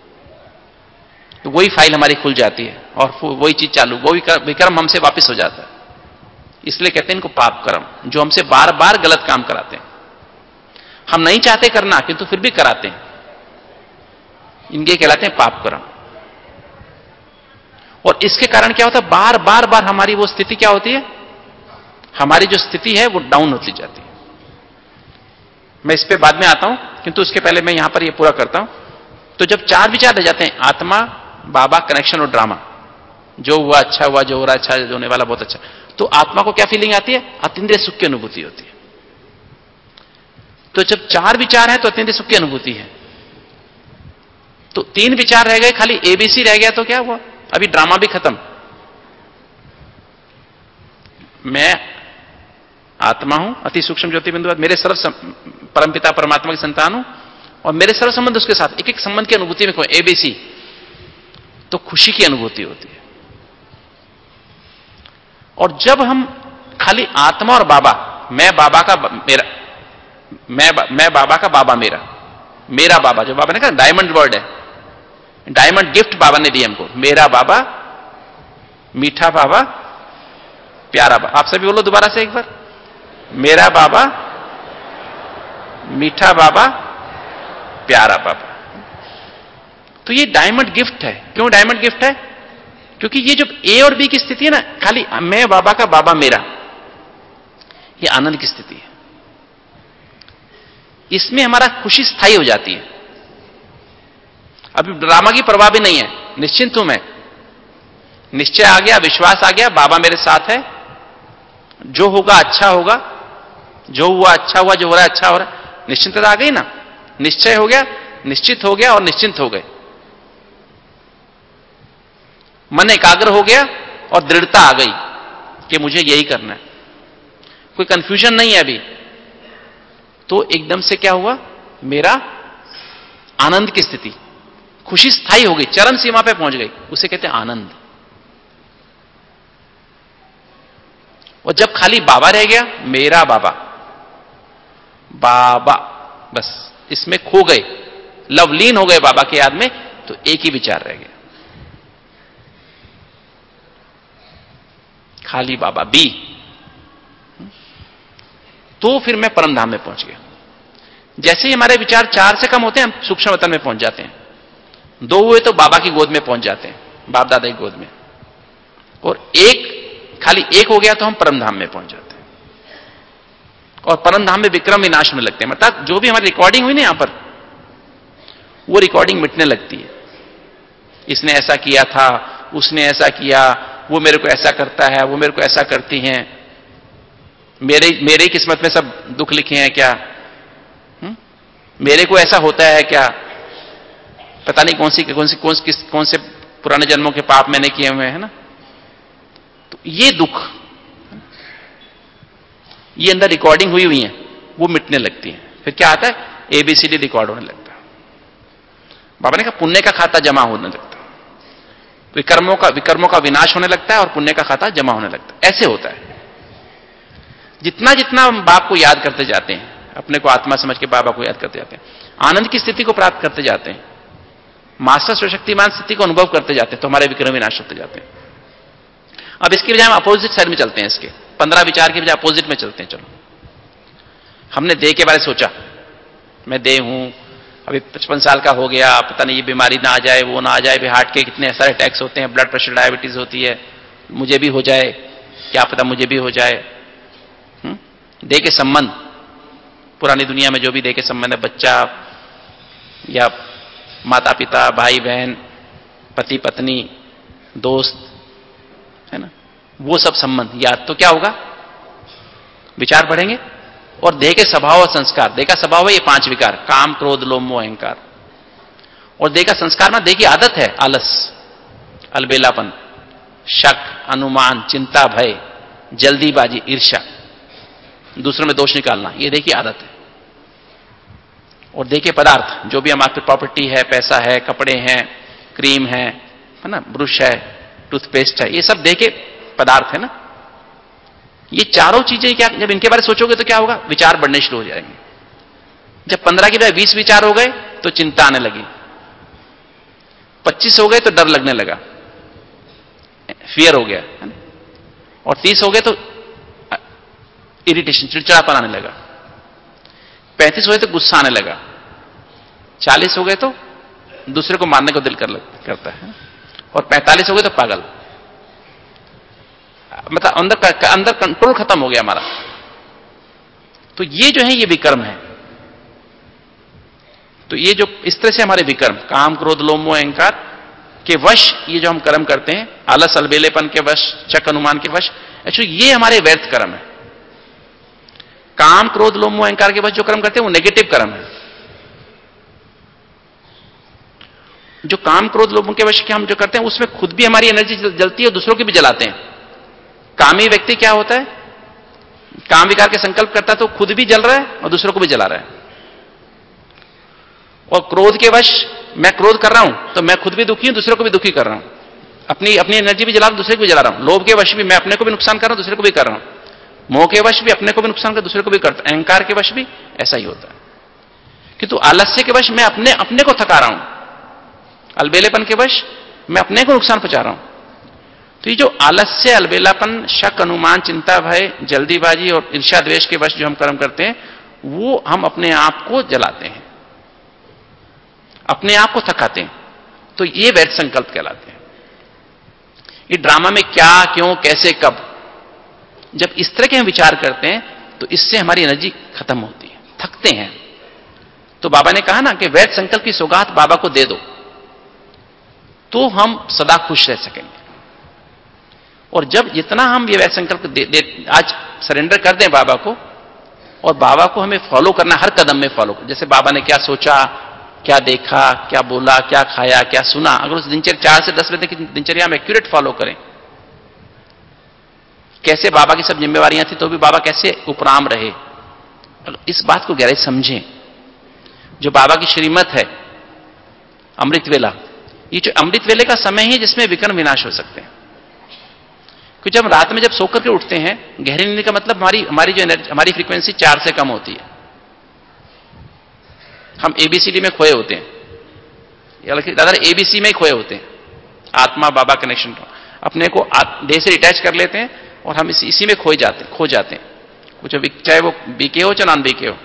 A: तो वही फाइल हमारी खुल जाती है और वही चीज चालू, वही विक्रम हमसे वापस हो जाता है। इसलिए कहते हैं इनको पाप कर्म, जो हमसे बार बार गलत काम कराते हैं, हम नहीं चाहते करना किंतु फिर भी कराते हैं, इनके कहलाते हैं पाप कर्म। और इसके कारण क्या होता है, बार बार बार हमारी वो स्थिति क्या होती है, हमारी जो स्थिति है वो डाउन होती जाती है। मैं इस पे बाद में आता हूं, किंतु उसके पहले मैं यहां पर ये पूरा करता हूं। तो जब चार विचार रह जाते हैं, आत्मा, बाबा, कनेक्शन और ड्रामा, जो हुआ अच्छा हुआ, जो हो रहा अच्छा, जो होने वाला बहुत अच्छा, तो आत्मा को क्या फीलिंग आती है, अतीन्द्रिय सुख की अनुभूति होती है। तो जब चार विचार है तो अतीन्द्रिय सुख की अनुभूति है। तो तीन विचार रह गए, खाली एबीसी रह गया, तो क्या हुआ, अभी ड्रामा भी खत्म। मैं आत्मा हूं, अति सूक्ष्म ज्योति बिंदु, मेरे सर्व परमपिता परमात्मा की संतान हूं, और मेरे सर्व संबंध उसके साथ, एक एक संबंध की अनुभूति में कोई एबीसी, तो खुशी की अनुभूति होती है। और जब हम खाली आत्मा और बाबा, मैं बाबा का मेरा, मैं बाबा का बाबा मेरा, मेरा बाबा, जो बाबा ने कहा डायमंड वर्ड है, डायमंड गिफ्ट बाबा ने दिया हमको, मेरा बाबा, मीठा बाबा, प्यारा बाबा। आप सभी बोलो दोबारा से एक बार, मेरा बाबा, मीठा बाबा, प्यारा बाबा। तो ये डायमंड गिफ्ट है। क्यों डायमंड गिफ्ट है, क्योंकि ये जो ए और बी की स्थिति है ना, खाली मैं बाबा का बाबा मेरा, ये आनंद की स्थिति है। इसमें हमारा खुशी स्थायी हो जाती है। अभी ड्रामा की परवाह भी नहीं है, निश्चिंत हूं मैं, निश्चय आ गया, विश्वास आ गया, बाबा मेरे साथ है, जो होगा अच्छा होगा, जो हुआ अच्छा हुआ, जो हो रहा है अच्छा हो रहा है, निश्चिंतता आ गई ना, निश्चय हो गया, निश्चित हो गया और निश्चिंत हो गए, मन एकाग्र हो गया और दृढ़ता आ गई कि मुझे यही करना है, कोई कंफ्यूजन नहीं है अभी। तो एकदम से क्या हुआ, मेरा आनंद की स्थिति, खुशी स्थायी हो गई, चरम सीमा पे पहुंच गई, उसे कहते हैं आनंद। और जब खाली बाबा रह गया, मेरा बाबा, बाबा, बस इसमें खो गए, लवलीन हो गए बाबा के याद में, तो एक ही विचार रह गया, खाली बाबा बी। तो फिर मैं परम धाम में पहुंच गया। जैसे ही हमारे विचार चार से कम होते हैं, हम सूक्ष्म वतन में पहुंच जाते हैं। दो हुए तो बाबा की गोद में पहुंच जाते हैं, बाप दादा की गोद में, और एक, खाली एक हो गया तो हम परम धाम में पहुंच जाते हैं। और परम धाम में विक्रम विनाश में लगते हैं, मतलब जो भी हमारी रिकॉर्डिंग हुई ना यहां पर, वो रिकॉर्डिंग मिटने लगती है। इसने ऐसा किया था, उसने ऐसा किया, वो मेरे को ऐसा करता है, वो मेरे को ऐसा करती हैं, मेरे ही किस्मत में सब दुख लिखे हैं क्या, मेरे को ऐसा होता है क्या, पता नहीं कौन से पुराने जन्मों के पाप मैंने किए हुए हैं ना। तो ये दुख, ये अंदर रिकॉर्डिंग हुई हुई है, वो मिटने लगती है। फिर क्या आता है, एबीसीडी रिकॉर्ड होने लगता है। बाबा ने कहा पुण्य का खाता जमा होने लगता है, विकर्मों का विनाश होने लगता है और पुण्य का खाता जमा होने लगता है। ऐसे होता है। जितना जितना हम बाप को याद करते जाते हैं, अपने को आत्मा समझ के बाबा को याद करते जाते हैं, आनंद की स्थिति को प्राप्त करते जाते हैं, मास्टर स्वशक्तिमान स्थिति को अनुभव करते जाते हैं, तो हमारे विक्रम विनाश होते जाते हैं। अब इसकी बजाय हम अपोजिट साइड में चलते हैं, इसके 15 विचार के बजाय अपोजिट में चलते हैं। चलो, हमने देह के बारे में सोचा, मैं देह हूं, अभी 55 साल का हो गया, पता नहीं ये बीमारी ना आ जाए, वो ना आ जाए, हार्ट के कितने सारे अटैक्स होते हैं, ब्लड प्रेशर, डायबिटीज होती है, मुझे भी हो जाए, क्या पता मुझे भी हो जाए। देह के संबंध, पुरानी दुनिया में जो भी देह के संबंध है, बच्चा या माता पिता, भाई बहन, पति पत्नी, दोस्त, है ना, वो सब संबंध याद, तो क्या होगा, विचार बढ़ेंगे। और देह के स्वभाव और संस्कार, देह का स्वभाव है ये 5 विकार, काम, क्रोध, लोभ, मोह, अहंकार। और देह का संस्कार में देह की आदत है आलस, अलबेलापन, शक, अनुमान, चिंता, भय, जल्दीबाजी, ईर्ष्या, दूसरों में दोष निकालना, ये देह की आदत है। और देह के पदार्थ, जो भी हमारे प्रॉपर्टी है, पैसा है, कपड़े हैं, क्रीम है ना, ब्रश है, टूथपेस्ट है, ये सब देह के पदार्थ है ना। ये चारों चीजें क्या, जब इनके बारे में सोचोगे तो क्या होगा, विचार बढ़ने शुरू हो जाएंगे। जब 15 की बजाय 20 विचार हो गए तो चिंता आने लगी, 25 हो गए तो डर लगने लगा, फियर हो गया, है ना? और 30 हो गए तो इरिटेशन, चिड़चिड़ापन आने लगा, 35 हो गए तो गुस्सा आने लगा, 40 हो गए तो दूसरे को मारने को दिल करता है, और 45 हो गए तो पागल, मतलब अंदर कंट्रोल खत्म हो गया हमारा। तो ये जो है ये विकर्म है। तो ये जो इस तरह से हमारे विकर्म काम क्रोध लोभ मोह अहंकार के वश ये जो हम कर्म करते हैं, आलस अलबेलेपन के वश, शक अनुमान के वश, एक्चुअली ये हमारे व्यर्थ कर्म है। काम क्रोध लोभ मोह अहंकार के वश जो कर्म करते हैं वो नेगेटिव कर्म है। जो काम क्रोध लोभ के वश के हम जो करते हैं उसमें खुद भी हमारी एनर्जी जलती है और दूसरों की भी जलाते हैं। कामी व्यक्ति क्या होता है, काम विकार के संकल्प करता है तो खुद भी जल रहा है और दूसरों को भी जला रहा है। और क्रोध के वश मैं क्रोध कर रहा हूं तो मैं खुद भी दुखी हूं, दूसरों को भी दुखी कर रहा हूं, अपनी अपनी एनर्जी भी जला रहा हूं, दूसरे को भी जला रहा हूं। लोभ के वश भी मैं अपने को भी नुकसान कर रहा हूं, दूसरे को भी कर रहा हूं। मोह के वश भी अपने को भी नुकसान कर, दूसरे को भी करता। अहंकार के वश भी ऐसा ही होता है। किंतु आलस्य के वश मैं अपने को थका रहा हूं, अलबेलेपन के वश मैं अपने को नुकसान पहुंचा रहा हूं। तो ये जो आलस्य, अलबेलापन, शक अनुमान, चिंता भय, जल्दीबाजी और ईर्ष्या द्वेष के वश जो हम कर्म करते हैं वो हम अपने आप को जलाते हैं, अपने आप को थकाते हैं। तो ये व्यर्थ संकल्प कहलाते हैं। ये ड्रामा में क्या, क्यों, कैसे, कब, जब इस तरह के हम विचार करते हैं तो इससे हमारी एनर्जी खत्म होती है, थकते हैं। तो बाबा ने कहा ना कि व्यर्थ संकल्प की सौगात बाबा को दे दो तो हम सदा खुश रह सकेंगे। और जब जितना हम ये व्यर्थ संकल्प आज सरेंडर कर दें बाबा को, और बाबा को हमें फॉलो करना, हर कदम में फॉलो, जैसे बाबा ने क्या सोचा, क्या देखा, क्या बोला, क्या खाया, क्या सुना, अगर उस दिनचर्या 4 से 10 बजे की दिनचर्या हम एक्यूरेट फॉलो करें, कैसे बाबा की सब जिम्मेवारियां थी तो भी बाबा कैसे उपराम रहे, इस बात को गहराई समझें। जो बाबा की श्रीमत है अमृत वेला, ये जो अमृत वेले का समय है जिसमें विकर्म विनाश हो सकते हैं। क्योंकि जब रात में जब सोकर के उठते हैं, गहरी नींद का मतलब हमारी जो एनर्जी, हमारी फ्रीक्वेंसी 4 से कम होती है। हम एबीसीडी में खोए होते हैं, अगर एबीसी में ही खोए होते हैं, आत्मा बाबा कनेक्शन, अपने को देह से डिटैच कर लेते हैं और हम इसी में खो जाते हैं, कुछ चाहे वो बीके हो चाहे नॉन बीके हो।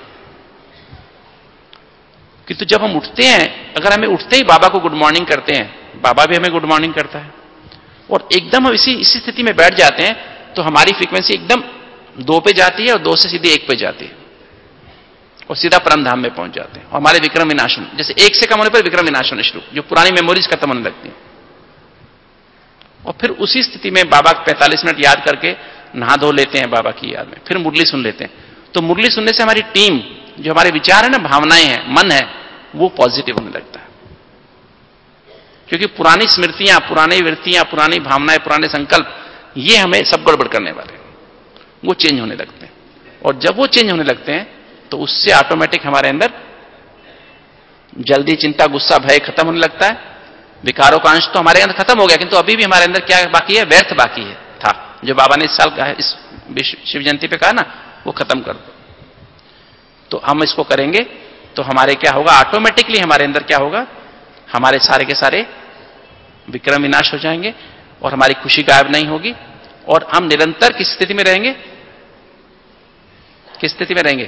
A: किंतु जब हम उठते हैं, अगर हमें उठते ही बाबा को गुड मॉर्निंग करते हैं, बाबा भी हमें गुड मॉर्निंग करता है, और एकदम हम इसी स्थिति में बैठ जाते हैं तो हमारी फ्रीक्वेंसी एकदम 2 पे जाती है और 2 से सीधे 1 पे जाती है और सीधा परम धाम में पहुंच जाते हैं। और हमारे विक्रम विनाश, जैसे 1 से कम होने पर विक्रम विनाश होने शुरू, जो पुरानी मेमोरीज खत्म होने लगती हैं। और फिर उसी स्थिति में बाबा 45 मिनट याद करके नहा धो लेते हैं बाबा की याद में, फिर मुरली सुन लेते हैं। तो मुरली सुनने से हमारी टीम, जो हमारे विचार है ना, भावनाएं हैं, मन है, वो पॉजिटिव होने लगता है। क्योंकि पुरानी स्मृतियां, पुरानी वृत्तियां, पुरानी भावनाएं, पुराने संकल्प, ये हमें सब गड़बड़ करने वाले, वो चेंज होने लगते हैं। और जब वो चेंज होने लगते हैं तो उससे ऑटोमेटिक हमारे अंदर जल्दी, चिंता, गुस्सा, भय खत्म होने लगता है। विकारों का अंश तो हमारे अंदर खत्म हो गया, किंतु अभी भी हमारे अंदर क्या बाकी है, व्यर्थ बाकी है था, जो बाबा ने इस साल कहा, इस शिव जयंती पे कहा ना, वो खत्म कर दो। तो हम इसको करेंगे तो हमारे क्या होगा, ऑटोमेटिकली हमारे अंदर क्या होगा, हमारे सारे के सारे विक्रम विनाश हो जाएंगे और हमारी खुशी गायब नहीं होगी। और हम निरंतर किस स्थिति में रहेंगे, किस स्थिति में रहेंगे,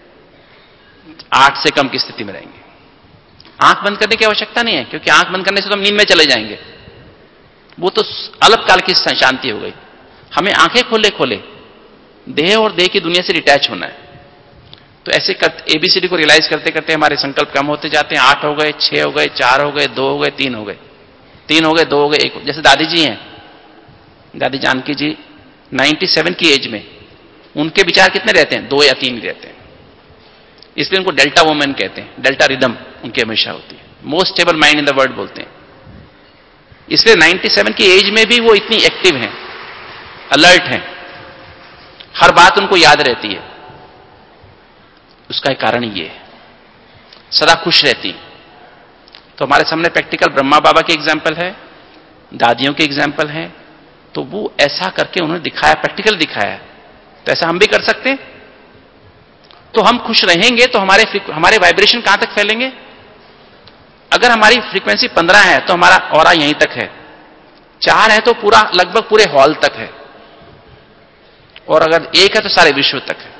A: 8 से कम की स्थिति में रहेंगे। आंख बंद करने की आवश्यकता नहीं है, क्योंकि आंख बंद करने से तो हम नींद में चले जाएंगे, वो तो अल्पकाल की शांति हो गई। हमें आंखें खोले खोले देह और देह की दुनिया से डिटैच होना है। तो ऐसे एबीसीडी को रियलाइज करते करते हमारे संकल्प कम होते जाते हैं। 8 हो गए, 6 हो गए, 4 हो गए, 2 हो गए, 3 हो गए, 3 हो गए, 2 हो गए, 1। जैसे दादी जी हैं, दादी जानकी जी 97 की एज में उनके विचार कितने रहते हैं, 2 या 3 रहते हैं। इसलिए उनको डेल्टा वुमेन कहते हैं, डेल्टा रिदम उनकी हमेशा होती है, most stable mind in the world बोलते हैं। इसलिए 97 की एज में भी वो इतनी एक्टिव हैं, अलर्ट हैं, हर बात उनको याद रहती है। उसका एक कारण ये है, सदा खुश रहती हैं। तो हमारे सामने प्रैक्टिकल ब्रह्मा बाबा के एग्जाम्पल है, दादियों के एग्जाम्पल है, तो वो ऐसा करके उन्होंने दिखाया, प्रैक्टिकल दिखाया। तो ऐसा हम भी कर सकते हैं। तो हम खुश रहेंगे तो हमारे वाइब्रेशन कहां तक फैलेंगे? अगर हमारी फ्रीक्वेंसी 15 है तो हमारा ऑरा यहीं तक है, 4 है तो पूरा लगभग पूरे हॉल तक है, और अगर 1 है तो सारे विश्व तक है।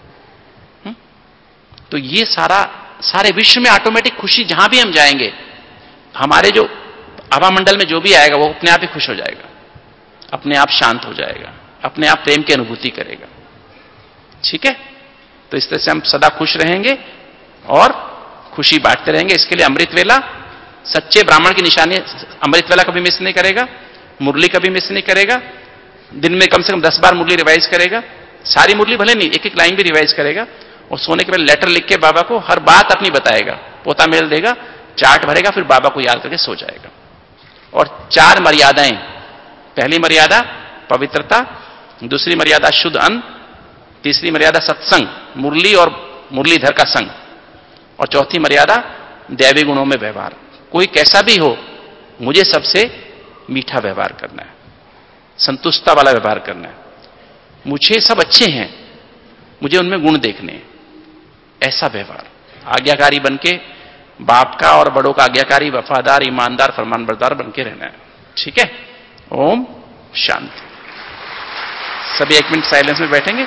A: तो ये सारे विश्व में ऑटोमेटिक खुशी, जहां भी हम जाएंगे हमारे जो आभा मंडल में जो भी आएगा वो अपने आप ही खुश हो जाएगा, अपने आप शांत हो जाएगा, अपने आप प्रेम की अनुभूति करेगा। ठीक है? तो इस तरह से हम सदा खुश रहेंगे और खुशी बांटते रहेंगे। इसके लिए अमृत वेला सच्चे ब्राह्मण की निशानी। अमृत वेला कभी मिस नहीं करेगा, मुरली कभी मिस नहीं करेगा, दिन में कम से कम 10 बार मुरली रिवाइज करेगा, सारी मुरली भले नहीं, एक एक लाइन भी रिवाइज करेगा, और सोने के पहले लेटर लिख के बाबा को हर बात अपनी बताएगा, पोता मेल देगा, चार्ट भरेगा, फिर बाबा को याद करके सो जाएगा। और 4 मर्यादाएं, पहली मर्यादा पवित्रता, दूसरी मर्यादा शुद्ध अन्न, तीसरी मर्यादा सत्संग, मुरली और मुरलीधर का संग, और चौथी मर्यादा दैवी गुणों में व्यवहार। कोई कैसा भी हो, मुझे सबसे मीठा व्यवहार करना है, संतुष्टता वाला व्यवहार करना है, मुझे सब अच्छे हैं, मुझे उनमें गुण देखने हैं, ऐसा व्यवहार। आज्ञाकारी बनके बाप का और बड़ों का आज्ञाकारी, वफादार, ईमानदार, फरमानबरदार बनके रहना है। ठीक है? ओम शांति। सभी 1 मिनट साइलेंस में बैठेंगे।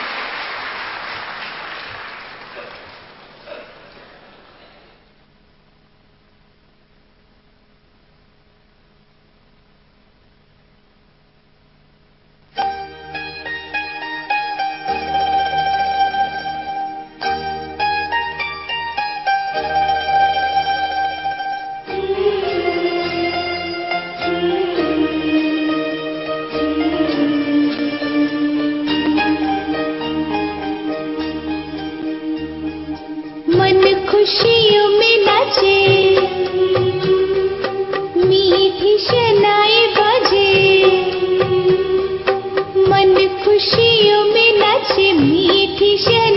B: खुशियों में नाचे, मीठी शहनाई बजे, मन खुशियों में नाचे, मीठी शहनाई